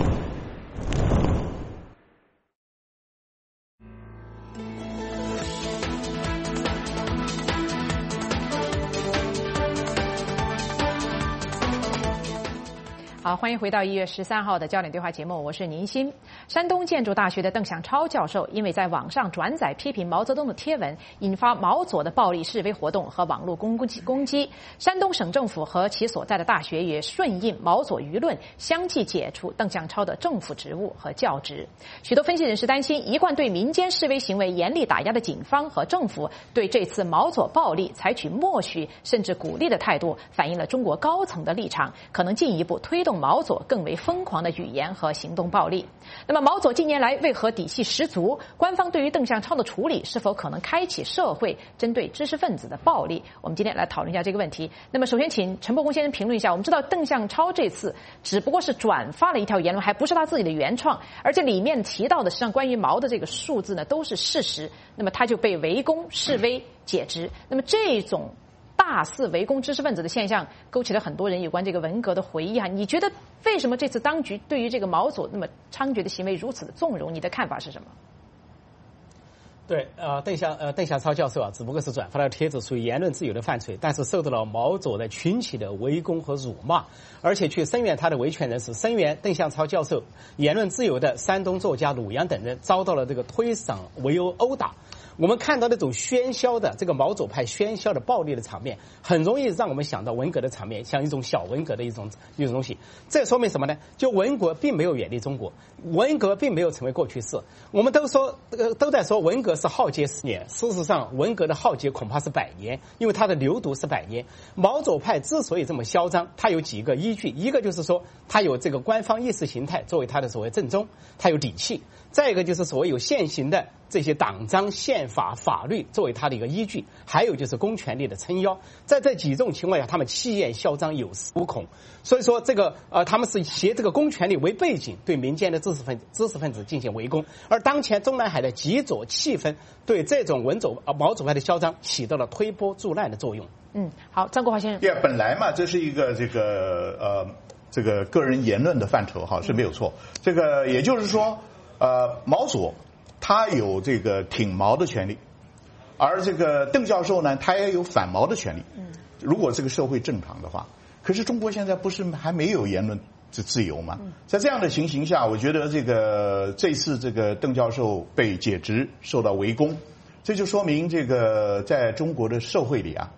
好，欢迎回到1月13号的焦点对话节目，我是宁鑫。山东建筑大学的邓向超教授因为在网上转载批评毛泽东的贴文，引发毛左的暴力示威活动和网络攻击，山东省政府和其所在的大学也顺应毛左舆论，相继解除邓向超的政府职务和教职。许多分析人士担心，一贯对民间示威行为严厉打压的警方和政府对这次毛左暴力采取默许甚至鼓励的态度，反映了中国高层的立场，可能进一步推动毛左更为疯狂的语言和行动暴力。那么毛左近年来为何底气十足？官方对于邓向超的处理是否可能开启社会针对知识分子的暴力？我们今天来讨论一下这个问题。那么首先请陈伯公先生评论一下。我们知道邓向超这次只不过是转发了一条言论，还不是他自己的原创，而且里面提到的实际上关于毛的这个数字呢都是事实，那么他就被围攻示威解职。那么这种大肆围攻知识分子的现象，勾起了很多人有关这个文革的回忆啊。你觉得为什么这次当局对于这个毛左那么猖獗的行为如此的纵容？你的看法是什么？ 对，邓向超教授只不过是转发了帖子，属于言论自由的范畴，但是受到了毛左的群起的围攻和辱骂，而且去声援他的维权人士，声援邓向超教授言论自由的山东作家鲁阳等人遭到了这个推搡、围殴、殴打。我们看到那种喧嚣的这个毛左派喧嚣的暴力的场面，很容易让我们想到文革的场面，像一种小文革的一种东西。这说明什么呢？就文革并没有远离中国，文革并没有成为过去式。我们都在说文革是浩劫10年，事实上文革的浩劫恐怕是100年，因为它的流毒是100年。毛左派之所以这么嚣张，它有几个依据，一个就是说它有这个官方意识形态作为它的所谓正宗，它有底气；再一个就是所谓有现行的这些党章、宪法、法律作为他的一个依据，还有就是公权力的撑腰。在这几种情况下，他们气焰嚣张，有恃无恐。所以说，这个他们是携这个公权力为背景，对民间的知识分子进行围攻。而当前中南海的极左气氛，对这种毛左派的嚣张起到了推波助澜的作用。 好，张国华先生。 本来嘛，这是一个这个个人言论的范畴，哈，是没有错。这个也就是说，毛左他有这个挺毛的权利，而这个邓教授呢，他也有反毛的权利。如果这个社会正常的话，可是中国现在不是还没有言论自由吗？在这样的情形下，我觉得这次这个邓教授被解职，受到围攻，这就说明这个在中国的社会里啊，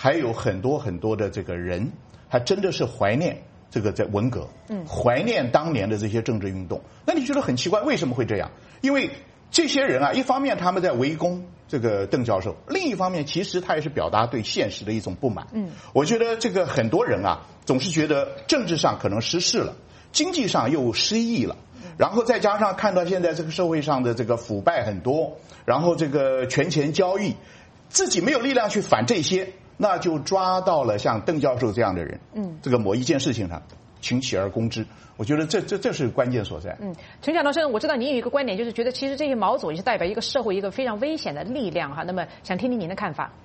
还有很多很多的这个人，还真的是怀念这个在文革，怀念当年的这些政治运动。那你觉得很奇怪，为什么会这样？因为这些人啊，一方面他们在围攻这个邓教授，另一方面其实他也是表达对现实的一种不满。我觉得这个很多人啊，总是觉得政治上可能失势了，经济上又失意了，然后再加上看到现在这个社会上的这个腐败很多，然后这个权钱交易，自己没有力量去反这些，那就抓到了像邓教授这样的人，这个某一件事情上请起而攻之。我觉得这是关键所在。 陈晓老师，我知道您有一个观点，就是觉得其实这些毛左也是代表一个社会一个非常危险的力量哈。那么想听听您的看法。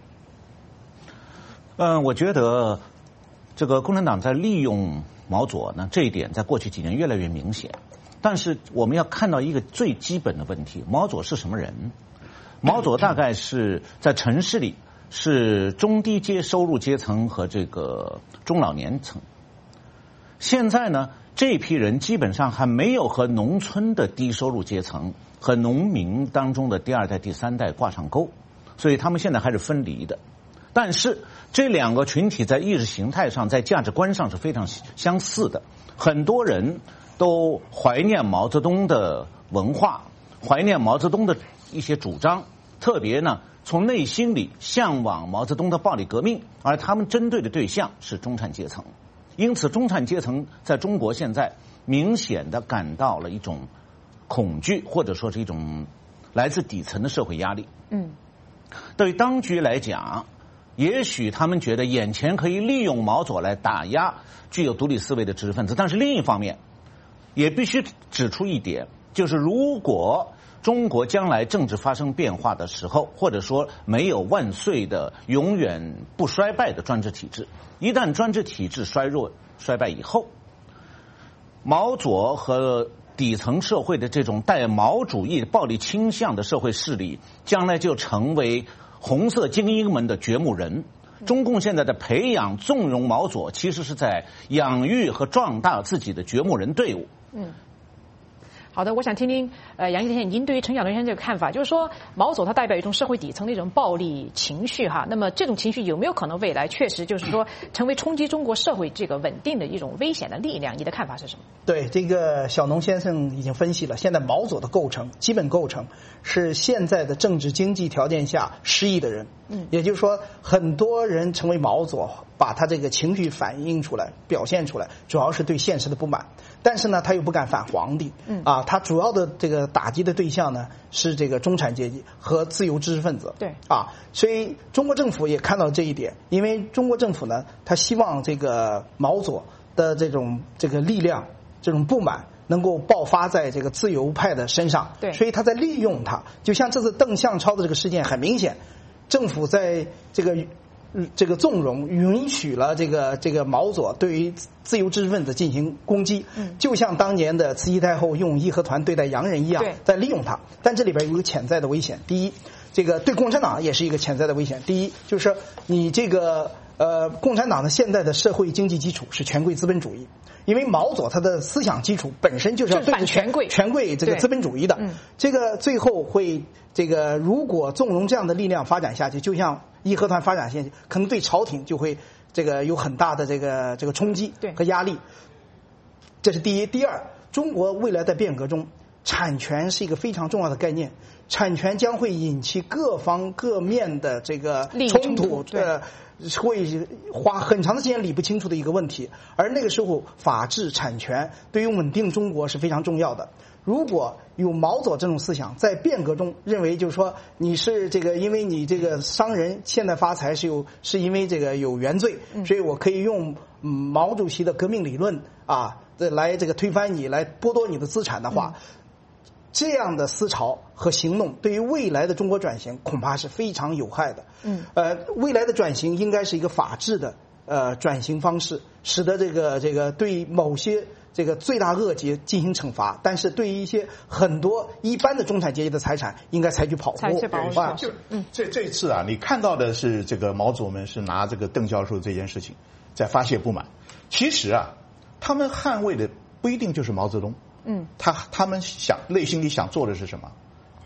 我觉得这个共产党在利用毛左呢，这一点在过去几年越来越明显。但是我们要看到一个最基本的问题：毛左是什么人？毛左大概是在城市里是中低收入阶层和这个中老年层。现在呢，这批人基本上还没有和农村的低收入阶层和农民当中的第二代、第三代挂上钩，所以他们现在还是分离的。但是这两个群体在意识形态上、在价值观上是非常相似的。很多人都怀念毛泽东的文化，怀念毛泽东的一些主张，特别呢从内心里向往毛泽东的暴力革命，而他们针对的对象是中产阶层。因此中产阶层在中国现在明显的感到了一种恐惧，或者说是一种来自底层的社会压力。对于当局来讲，也许他们觉得眼前可以利用毛左来打压具有独立思维的知识分子，但是另一方面也必须指出一点，就是如果中国将来政治发生变化的时候，或者说没有万岁的永远不衰败的专制体制，一旦专制体制衰败以后，毛左和底层社会的这种带毛主义暴力倾向的社会势力，将来就成为红色精英们的掘墓人。中共现在的培养纵容毛左，其实是在养育和壮大自己的掘墓人队伍。 好的，我想听听杨先生您对于陈晓东先生这个看法，就是说毛左它代表一种社会底层的一种暴力情绪哈，那么这种情绪有没有可能未来确实就是说成为冲击中国社会这个稳定的一种危险的力量？你的看法是什么？ 对，这个小农先生已经分析了，现在毛左的构成基本构成是现在的政治经济条件下失意的人，也就是说很多人成为毛左，把他这个情绪反映出来、表现出来，主要是对现实的不满。但是呢，他又不敢反皇帝，他主要的这个打击的对象呢是这个中产阶级和自由知识分子。 对， 所以中国政府也看到这一点，因为中国政府呢，他希望这个毛左的这个力量、这种不满能够爆发在这个自由派的身上。 对， 所以他在利用他，就像这次邓向超的这个事件，很明显，政府在这个纵容允许了这个毛左对于自由知识分子进行攻击，就像当年的慈禧太后用义和团对待洋人一样，在利用它。但这里边有一个潜在的危险，第一，这个对共产党也是一个潜在的危险。第一，就是你这个共产党的现在的社会经济基础是权贵资本主义，因为毛左他的思想基础本身就是要对权贵这个资本主义的，这个最后会如果纵容这样的力量发展下去，就像义和团发展下去，可能对朝廷就会有很大的这个冲击和压力。这是第一。第二，中国未来的变革中，产权是一个非常重要的概念，产权将会引起各方各面的这个冲突，会花很长的时间理不清楚的一个问题。而那个时候，法治产权对于稳定中国是非常重要的。如果有毛左这种思想，在变革中认为就是说你是因为你这个商人现在发财是因为有原罪，所以我可以用毛主席的革命理论来推翻你，来剥夺你的资产的话，这样的思潮和行动对于未来的中国转型恐怕是非常有害的。未来的转型应该是一个法治的转型方式，使得对某些罪大恶极进行惩罚，但是对于一些很多一般的中产阶级的财产应该采取保护。 这一次你看到的是毛左们是拿邓教授这件事情在发泄不满，其实他们捍卫的不一定就是毛泽东。他们内心里想做的是什么？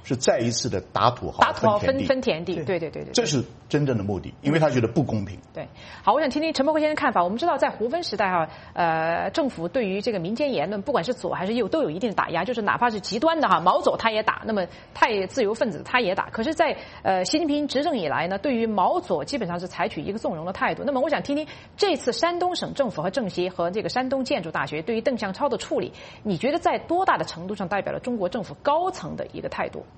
是再一次的打土豪分田地，对， 这是真正的目的，因为他觉得不公平。 对，好，我想听听陈伯和先生看法。我们知道在胡温时代政府对于这个民间言论，不管是左还是右，都有一定的打压，就是哪怕是极端的毛左他也打，那么太自由分子他也打。可是，在习近平执政以来呢，对于毛左基本上是采取一个纵容的态度。那么，我想听听这次山东省政府和政协和这个山东建筑大学对于邓向超的处理，你觉得在多大的程度上代表了中国政府高层的一个态度？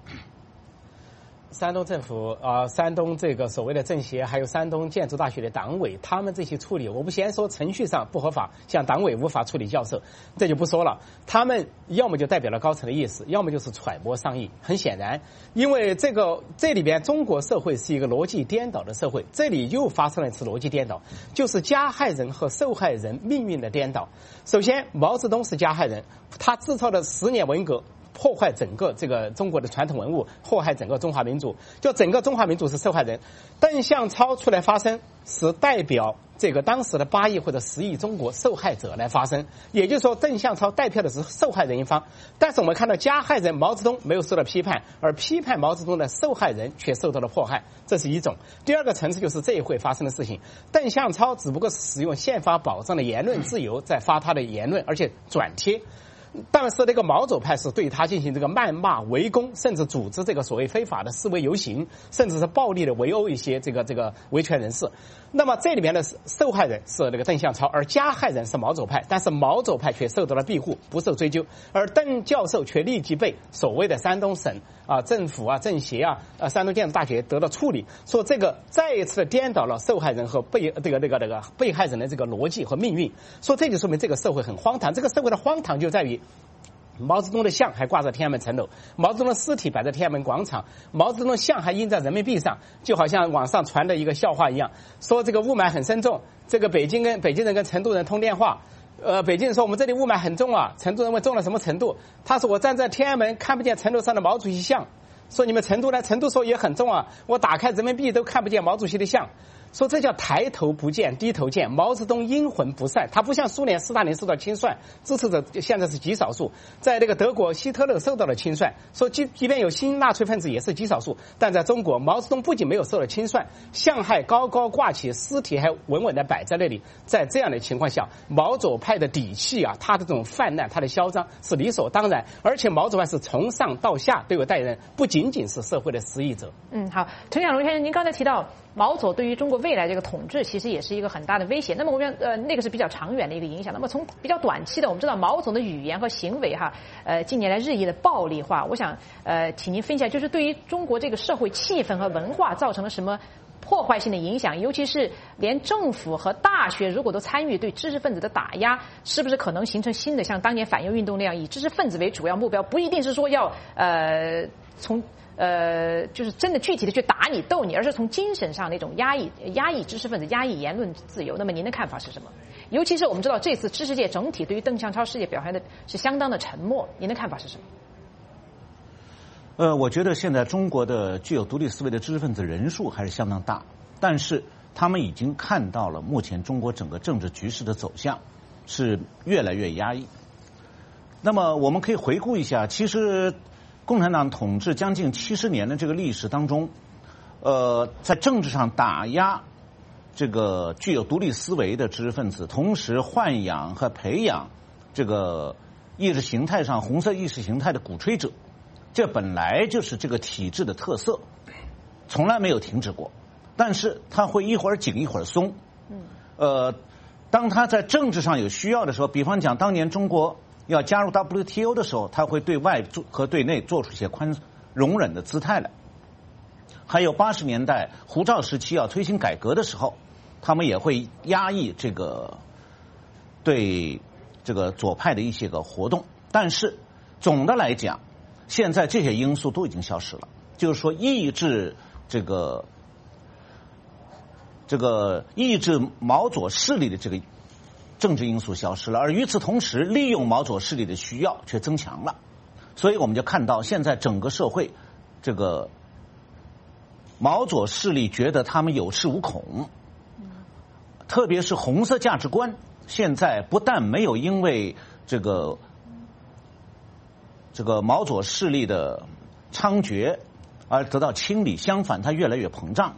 山东政府山东这个所谓的政协，还有山东建筑大学的党委，他们这些处理，我们先说程序上不合法，像党委无法处理教授，这就不说了。他们要么就代表了高层的意思，要么就是揣摩上意。很显然，因为这里边中国社会是一个逻辑颠倒的社会，这里又发生了一次逻辑颠倒，就是加害人和受害人命运的颠倒。首先，毛泽东是加害人，他制造的10年文革，破坏整个这个中国的传统文物，祸害整个中华民族，就整个中华民族是受害人。邓向超出来发声，是代表这个当时的8亿或者10亿中国受害者来发声，也就是说邓向超代表的是受害人一方。但是我们看到加害人毛泽东没有受到批判，而批判毛泽东的受害人却受到了迫害，这是一种。第二个层次就是这一回发生的事情，邓向超只不过是使用宪法保障的言论自由在发他的言论，而且转贴。但是那个毛左派是对他进行这个谩骂、围攻，甚至组织这个所谓非法的示威游行，甚至是暴力的围殴一些这个维权人士。那么这里面的受害人是那个邓向超，而加害人是毛左派，但是毛左派却受到了庇护，不受追究，而邓教授却立即被所谓的山东省政府政协山东建筑大学得到处理，说这个再一次的颠倒了受害人和被害人的这个逻辑和命运，说这就说明这个社会很荒唐。这个社会的荒唐就在于毛泽东的像还挂在天安门城楼，毛泽东的尸体摆在天安门广场，毛泽东的像还印在人民币上，就好像网上传的一个笑话一样，说这个雾霾很深重，这个北京人跟成都人通电话，北京人说我们这里雾霾很重啊，成都人问重了什么程度，他说我站在天安门看不见城楼上的毛主席像，说你们成都呢，成都说也很重啊，我打开人民币都看不见毛主席的像。说这叫抬头不见低头见，毛泽东阴魂不散，他不像苏联斯大林受到清算，支持者现在是极少数，在那个德国希特勒受到了清算，说即便有新纳粹分子也是极少数，但在中国毛泽东不仅没有受到清算，像还高高挂起，尸体还稳稳的摆在那里，在这样的情况下，毛左派的底气他的这种泛滥，他的嚣张是理所当然，而且毛左派是从上到下都有代言人，不仅仅是社会的失意者。 好，陈小龙先生，您刚才提到毛左对于中国未来这个统治其实也是一个很大的威胁。那么我们那个是比较长远的一个影响。那么从比较短期的，我们知道毛总的语言和行为近年来日益的暴力化。我想请您分享，就是对于中国这个社会气氛和文化造成了什么破坏性的影响？尤其是连政府和大学如果都参与对知识分子的打压，是不是可能形成新的像当年反右运动那样以知识分子为主要目标？不一定是说要就是真的具体的去打你斗你，而是从精神上那种压抑知识分子、压抑言论自由。那么您的看法是什么？尤其是我们知道这次知识界整体对于邓向超事件表现的是相当的沉默，您的看法是什么？ 我觉得现在中国的具有独立思维的知识分子人数还是相当大，但是他们已经看到了目前中国整个政治局势的走向是越来越压抑。那么我们可以回顾一下，其实共产党统治将近70年的这个历史当中，在政治上打压这个具有独立思维的知识分子，同时豢养和培养这个意识形态上红色意识形态的鼓吹者，这本来就是这个体制的特色，从来没有停止过。但是他会一会儿紧一会儿松。当他在政治上有需要的时候，比方讲当年中国要加入 WTO 的时候，他会对外和对内做出一些容忍的姿态来。还有80年代胡赵时期要推行改革的时候，他们也会压抑这个对这个左派的一些个活动。但是总的来讲，现在这些因素都已经消失了，就是说抑制抑制毛左势力的这个政治因素消失了，而与此同时，利用毛左势力的需要却增强了。所以我们就看到现在整个社会，这个毛左势力觉得他们有恃无恐，特别是红色价值观，现在不但没有因为这个毛左势力的猖獗而得到清理，相反，它越来越膨胀。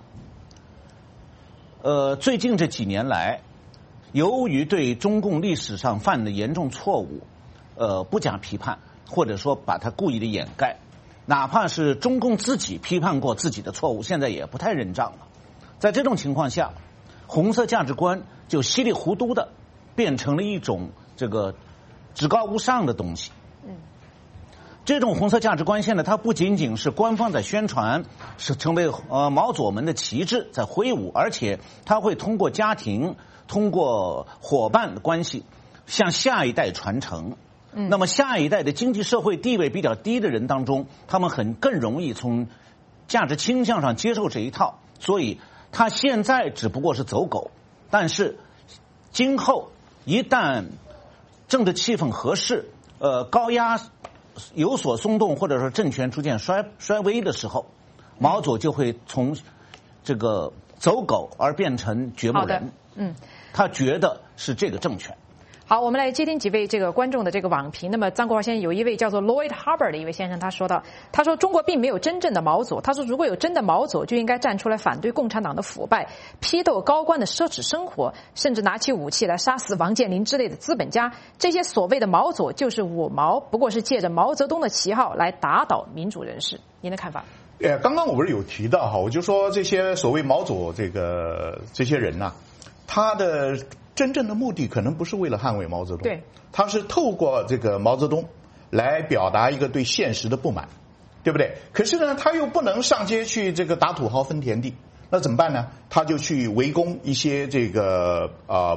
最近这几年来，由于对中共历史上犯的严重错误，不加批判，或者说把它故意的掩盖，哪怕是中共自己批判过自己的错误，现在也不太认账了。在这种情况下，红色价值观就稀里糊涂的变成了一种这个至高无上的东西。这种红色价值观现在它不仅仅是官方在宣传，是成为毛左们的旗帜在挥舞，而且它会通过家庭、通过伙伴的关系向下一代传承。那么下一代的经济社会地位比较低的人当中，他们更容易从价值倾向上接受这一套，所以他现在只不过是走狗，但是今后一旦政治气氛合适，高压有所松动，或者说政权逐渐衰微的时候，毛左就会从这个走狗而变成掘墓人。他觉得是这个政权。 好，我们来接听几位这个观众的这个网评。那么张国华先生有一位叫做 Lloyd Harbour 的一位先生，他说中国并没有真正的毛左，他说如果有真的毛左，就应该站出来反对共产党的腐败，批斗高官的奢侈生活，甚至拿起武器来杀死王健林之类的资本家。这些所谓的毛左就是五毛，不过是借着毛泽东的旗号来打倒民主人士。您的看法？ 刚刚我不是有提到哈，我就说这些所谓毛左这些人呐，他的真正的目的可能不是为了捍卫毛泽东， 对， 他是透过这个毛泽东来表达一个对现实的不满，对不对？可是呢，他又不能上街去这个打土豪分田地，那怎么办呢？他就去围攻一些这个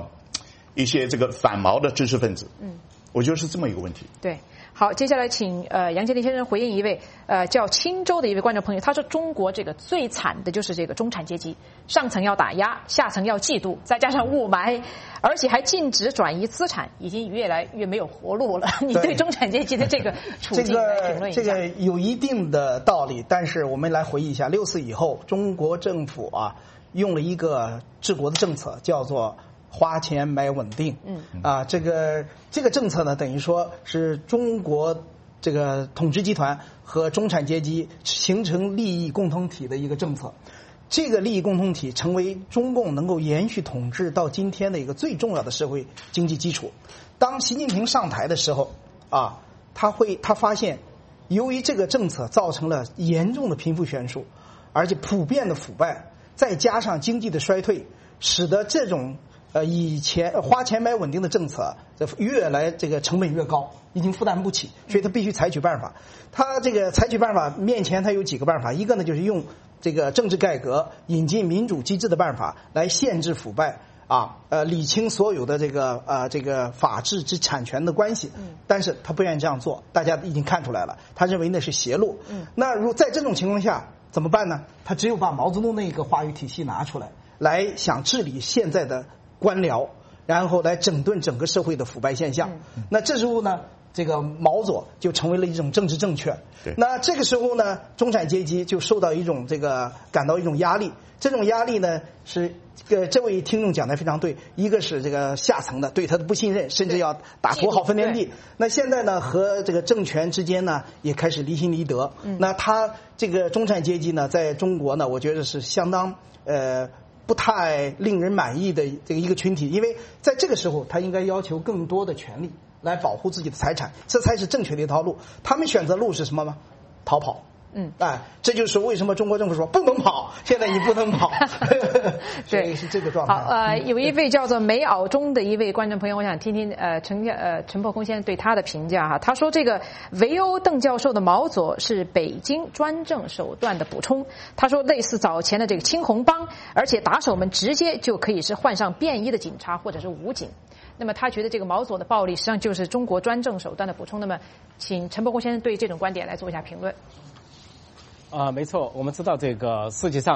反毛的知识分子。我觉得是这么一个问题。 对。好，接下来请杨洁篪先生回应一位叫青州的一位观众朋友，他说中国这个最惨的就是这个中产阶级，上层要打压，下层要嫉妒，再加上雾霾，而且还禁止转移资产，已经越来越没有活路了。你对中产阶级的这个处境来评论一下。 这个有一定的道理，但是我们来回忆一下，6·4以后，中国政府用了一个治国的政策，叫做花钱买稳定。这个政策呢，等于说是中国这个统治集团和中产阶级形成利益共同体的一个政策。这个利益共同体成为中共能够延续统治到今天的一个最重要的社会经济基础。当习近平上台的时候他发现，由于这个政策造成了严重的贫富悬殊，而且普遍的腐败，再加上经济的衰退，使得这种以前花钱买稳定的政策越来这个成本越高，已经负担不起，所以他必须采取办法。他这个采取办法面前他有几个办法，一个呢就是用这个政治改革、引进民主机制的办法来限制腐败理清所有的这个法治之产权的关系。但是他不愿意这样做，大家已经看出来了，他认为那是邪路。那在这种情况下怎么办呢？他只有把毛泽东那个话语体系拿出来想治理现在的官僚，然后来整顿整个社会的腐败现象。那这时候呢，这个毛左就成为了一种政治正确。那这个时候呢，中产阶级就受到感到一种压力。这种压力呢，是这位听众讲的非常对，一个是这个下层的对他的不信任，甚至要打土豪分田地。那现在呢，和这个政权之间呢，也开始离心离德。那他这个中产阶级呢，在中国呢，我觉得是相当不太令人满意的这个一个群体，因为在这个时候他应该要求更多的权利来保护自己的财产，这才是正确的一条路。他们选择路是什么吗？逃跑。这就是为什么中国政府说不能跑，现在你不能跑。对，是这个状态。 好，有一位叫做梅袄中的一位观众朋友，我想听听陈破空先生对他的评价哈。他说这个围殴邓教授的毛左是北京专政手段的补充。他说类似早前的这个青红帮，而且打手们直接就可以是换上便衣的警察或者是武警。那么他觉得这个毛左的暴力实际上就是中国专政手段的补充。那么请陈破空先生对这种观点来做一下评论。 没错，我们知道这个世界上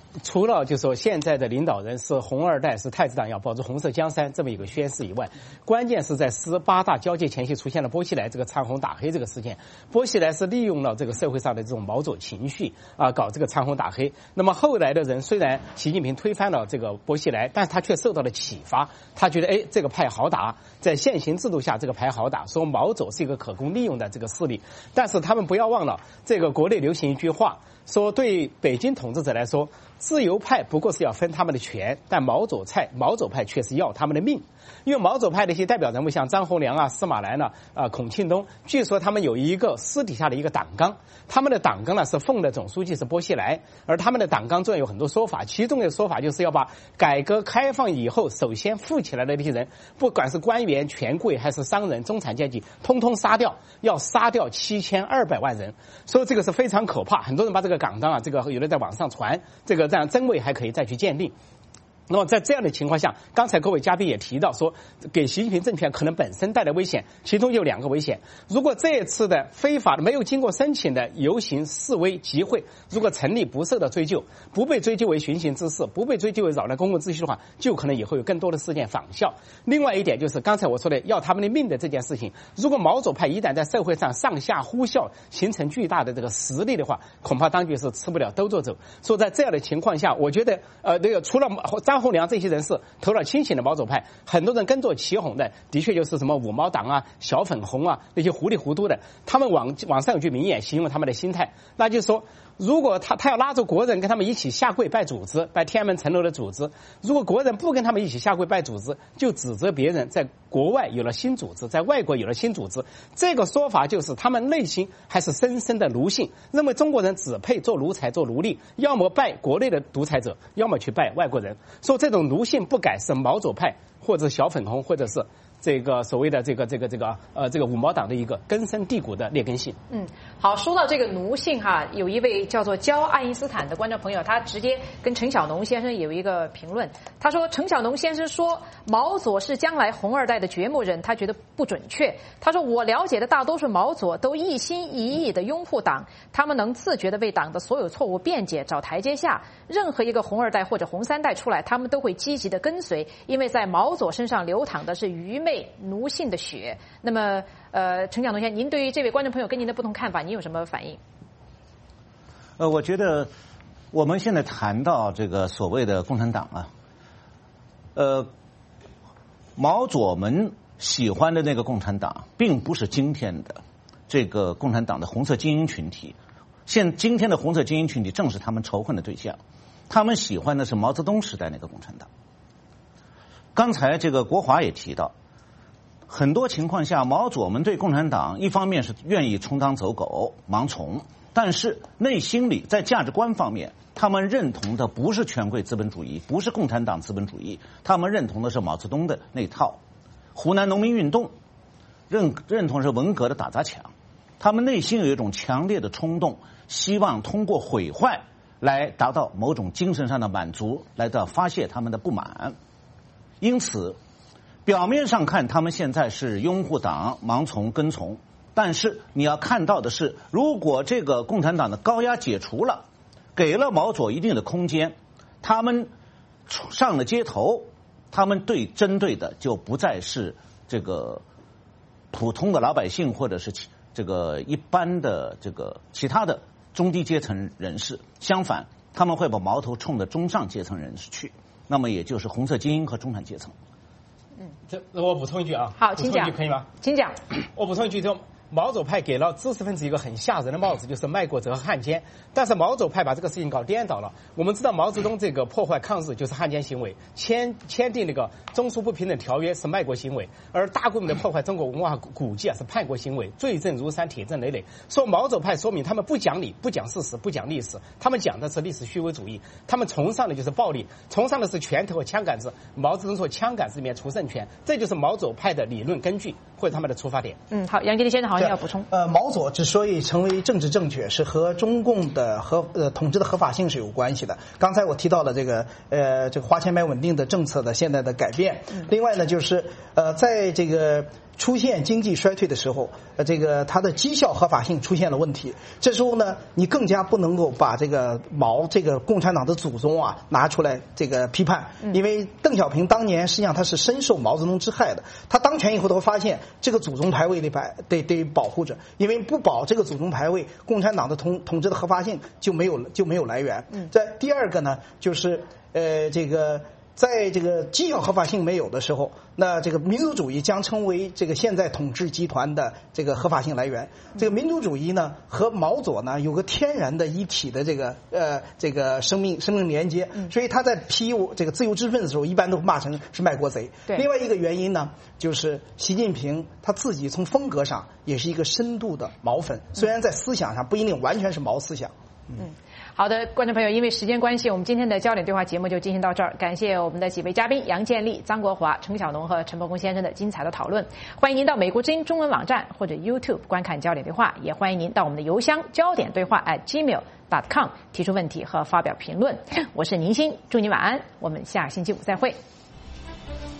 除了就说现在的领导人是红二代，是太子党要保住红色江山这么一个宣示以外，关键是在18大交接前夕出现了薄熙来这个唱红打黑这个事件。薄熙来是利用了这个社会上的这种毛左情绪啊，搞这个唱红打黑。那么后来的人虽然习近平推翻了这个薄熙来，但是他却受到了启发，他觉得这个派好打，在现行制度下这个牌好打，说毛左是一个可供利用的这个势力。但是他们不要忘了，这个国内流行一句话，说对北京统治者来说，自由派不过是要分他们的权，但毛左派却是要他们的命。因为毛左派的一些代表人物像张洪良啊、司马南啊、孔庆东，据说他们有一个私底下的一个党纲，他们的党纲呢是奉的总书记是薄熙来，而他们的党纲中有很多说法，其中的说法就是要把改革开放以后首先富起来的那些人，不管是官员、权贵还是商人、中产阶级，通通杀掉，要杀掉7200万人，所以这个是非常可怕。很多人把这个党纲啊，这个有人在网上传，这个这样真伪还可以再去鉴定。那么在这样的情况下，刚才各位嘉宾也提到说，给习近平政权可能本身带来危险，其中有2个危险。如果这一次的非法的没有经过申请的游行示威集会，如果成立不受到追究，不被追究为寻衅滋事，不被追究为扰乱公共秩序的话，就可能以后有更多的事件仿效。另外一点就是刚才我说的要他们的命的这件事情，如果毛左派一旦在社会上上下呼啸，形成巨大的这个实力的话，恐怕当局是吃不了兜着走。所以在这样的情况下，我觉得这个除了张洪良这些人是头脑清醒的毛左派，很多人跟着起哄的，的确就是什么五毛党啊、小粉红啊那些糊里糊涂的。他们网上有句名言形容他们的心态，那就是说，如果他要拉着国人跟他们一起下跪拜组织，拜天安门城楼的组织，如果国人不跟他们一起下跪拜组织，就指责别人在国外有了新组织，在外国有了新组织。这个说法就是他们内心还是深深的奴性，认为中国人只配做奴才做奴隶，要么拜国内的独裁者，要么去拜外国人。说这种奴性不改是毛左派或者小粉红或者是这个所谓的这个五毛党的一个根深蒂固的劣根性。 好，说到这个奴性哈，有一位叫做焦爱因斯坦的观众朋友，他直接跟陈小农先生有一个评论，他说陈小农先生说毛左是将来红二代的掘墓人，他觉得不准确。他说我了解的大多数毛左都一心一意的拥护党，他们能自觉的为党的所有错误辩解，找台阶下。任何一个红二代或者红三代出来，他们都会积极的跟随，因为在毛左身上流淌的是愚昧奴性的血。那么陈小农先生，您对于这位观众朋友跟您的不同看法，您有什么反应？ 我觉得我们现在谈到这个所谓的共产党啊，毛左们喜欢的那个共产党，并不是今天的这个共产党的红色精英群体。今天的红色精英群体正是他们仇恨的对象，他们喜欢的是毛泽东时代那个共产党。刚才这个国华也提到，很多情况下毛左们对共产党一方面是愿意充当走狗盲从，但是内心里在价值观方面，他们认同的不是权贵资本主义，不是共产党资本主义，他们认同的是毛泽东的那套。湖南农民运动认同是文革的打砸抢，他们内心有一种强烈的冲动，希望通过毁坏来达到某种精神上的满足，来到发泄他们的不满。因此表面上看他们现在是拥护党盲从跟从，但是你要看到的是，如果这个共产党的高压解除了，给了毛左一定的空间，他们上了街头，他们针对的就不再是这个普通的老百姓，或者是这个一般的这个其他的中低阶层人士，相反他们会把矛头冲着中上阶层人士去，那么也就是红色精英和中产阶层。 这我补充一句啊， 好，请讲， 可以吗？ 请讲。 我补充一句，就毛左派给了知识分子一个很吓人的帽子，就是卖国贼和汉奸。但是毛左派把这个事情搞颠倒了。我们知道毛泽东这个破坏抗日就是汉奸行为，签订那个中苏不平等条约是卖国行为，而大规模的破坏中国文化古迹是叛国行为，罪证如山，铁证累累。说毛左派说明他们不讲理，不讲事实，不讲历史，他们讲的是历史虚伪主义，他们崇尚的就是暴力，崇尚的是拳头和枪杆子。毛泽东说枪杆子里面出圣权，这就是毛左派的理论根据或者他们的出发点。 好，杨洁篪先生好像要补充。 毛左之所以成为政治正确，是和中共的统治的合法性是有关系的。刚才我提到了这个花钱买稳定的政策的现在的改变。另外呢，就是在这个出现经济衰退的时候，这个它的绩效合法性出现了问题。这时候呢，你更加不能够把这个这个共产党的祖宗啊拿出来这个批判，因为邓小平当年实际上他是深受毛泽东之害的。他当权以后，他会发现这个祖宗牌位得保护着，因为不保这个祖宗牌位，共产党的统治的合法性就没有来源。第二个呢，就是这个。在这个绩效合法性没有的时候，那这个民族主义将成为这个现在统治集团的这个合法性来源。这个民族主义呢和毛左呢有个天然的一体的这个生命连接，所以他在批这个自由知识分子的时候，一般都骂成是卖国贼。另外一个原因呢，就是习近平他自己从风格上也是一个深度的毛粉，虽然在思想上不一定完全是毛思想。 好的，观众朋友，因为时间关系，我们今天的焦点对话节目就进行到这儿。感谢我们的几位嘉宾杨建立、张国华、程晓农和陈伯公先生的精彩的讨论。欢迎您到美国之音中文网站或者 YouTube 观看焦点对话，也欢迎您到我们的邮箱焦点对话@gmail.com 提出问题和发表评论。我是宁鑫，祝您晚安，我们下星期五再会。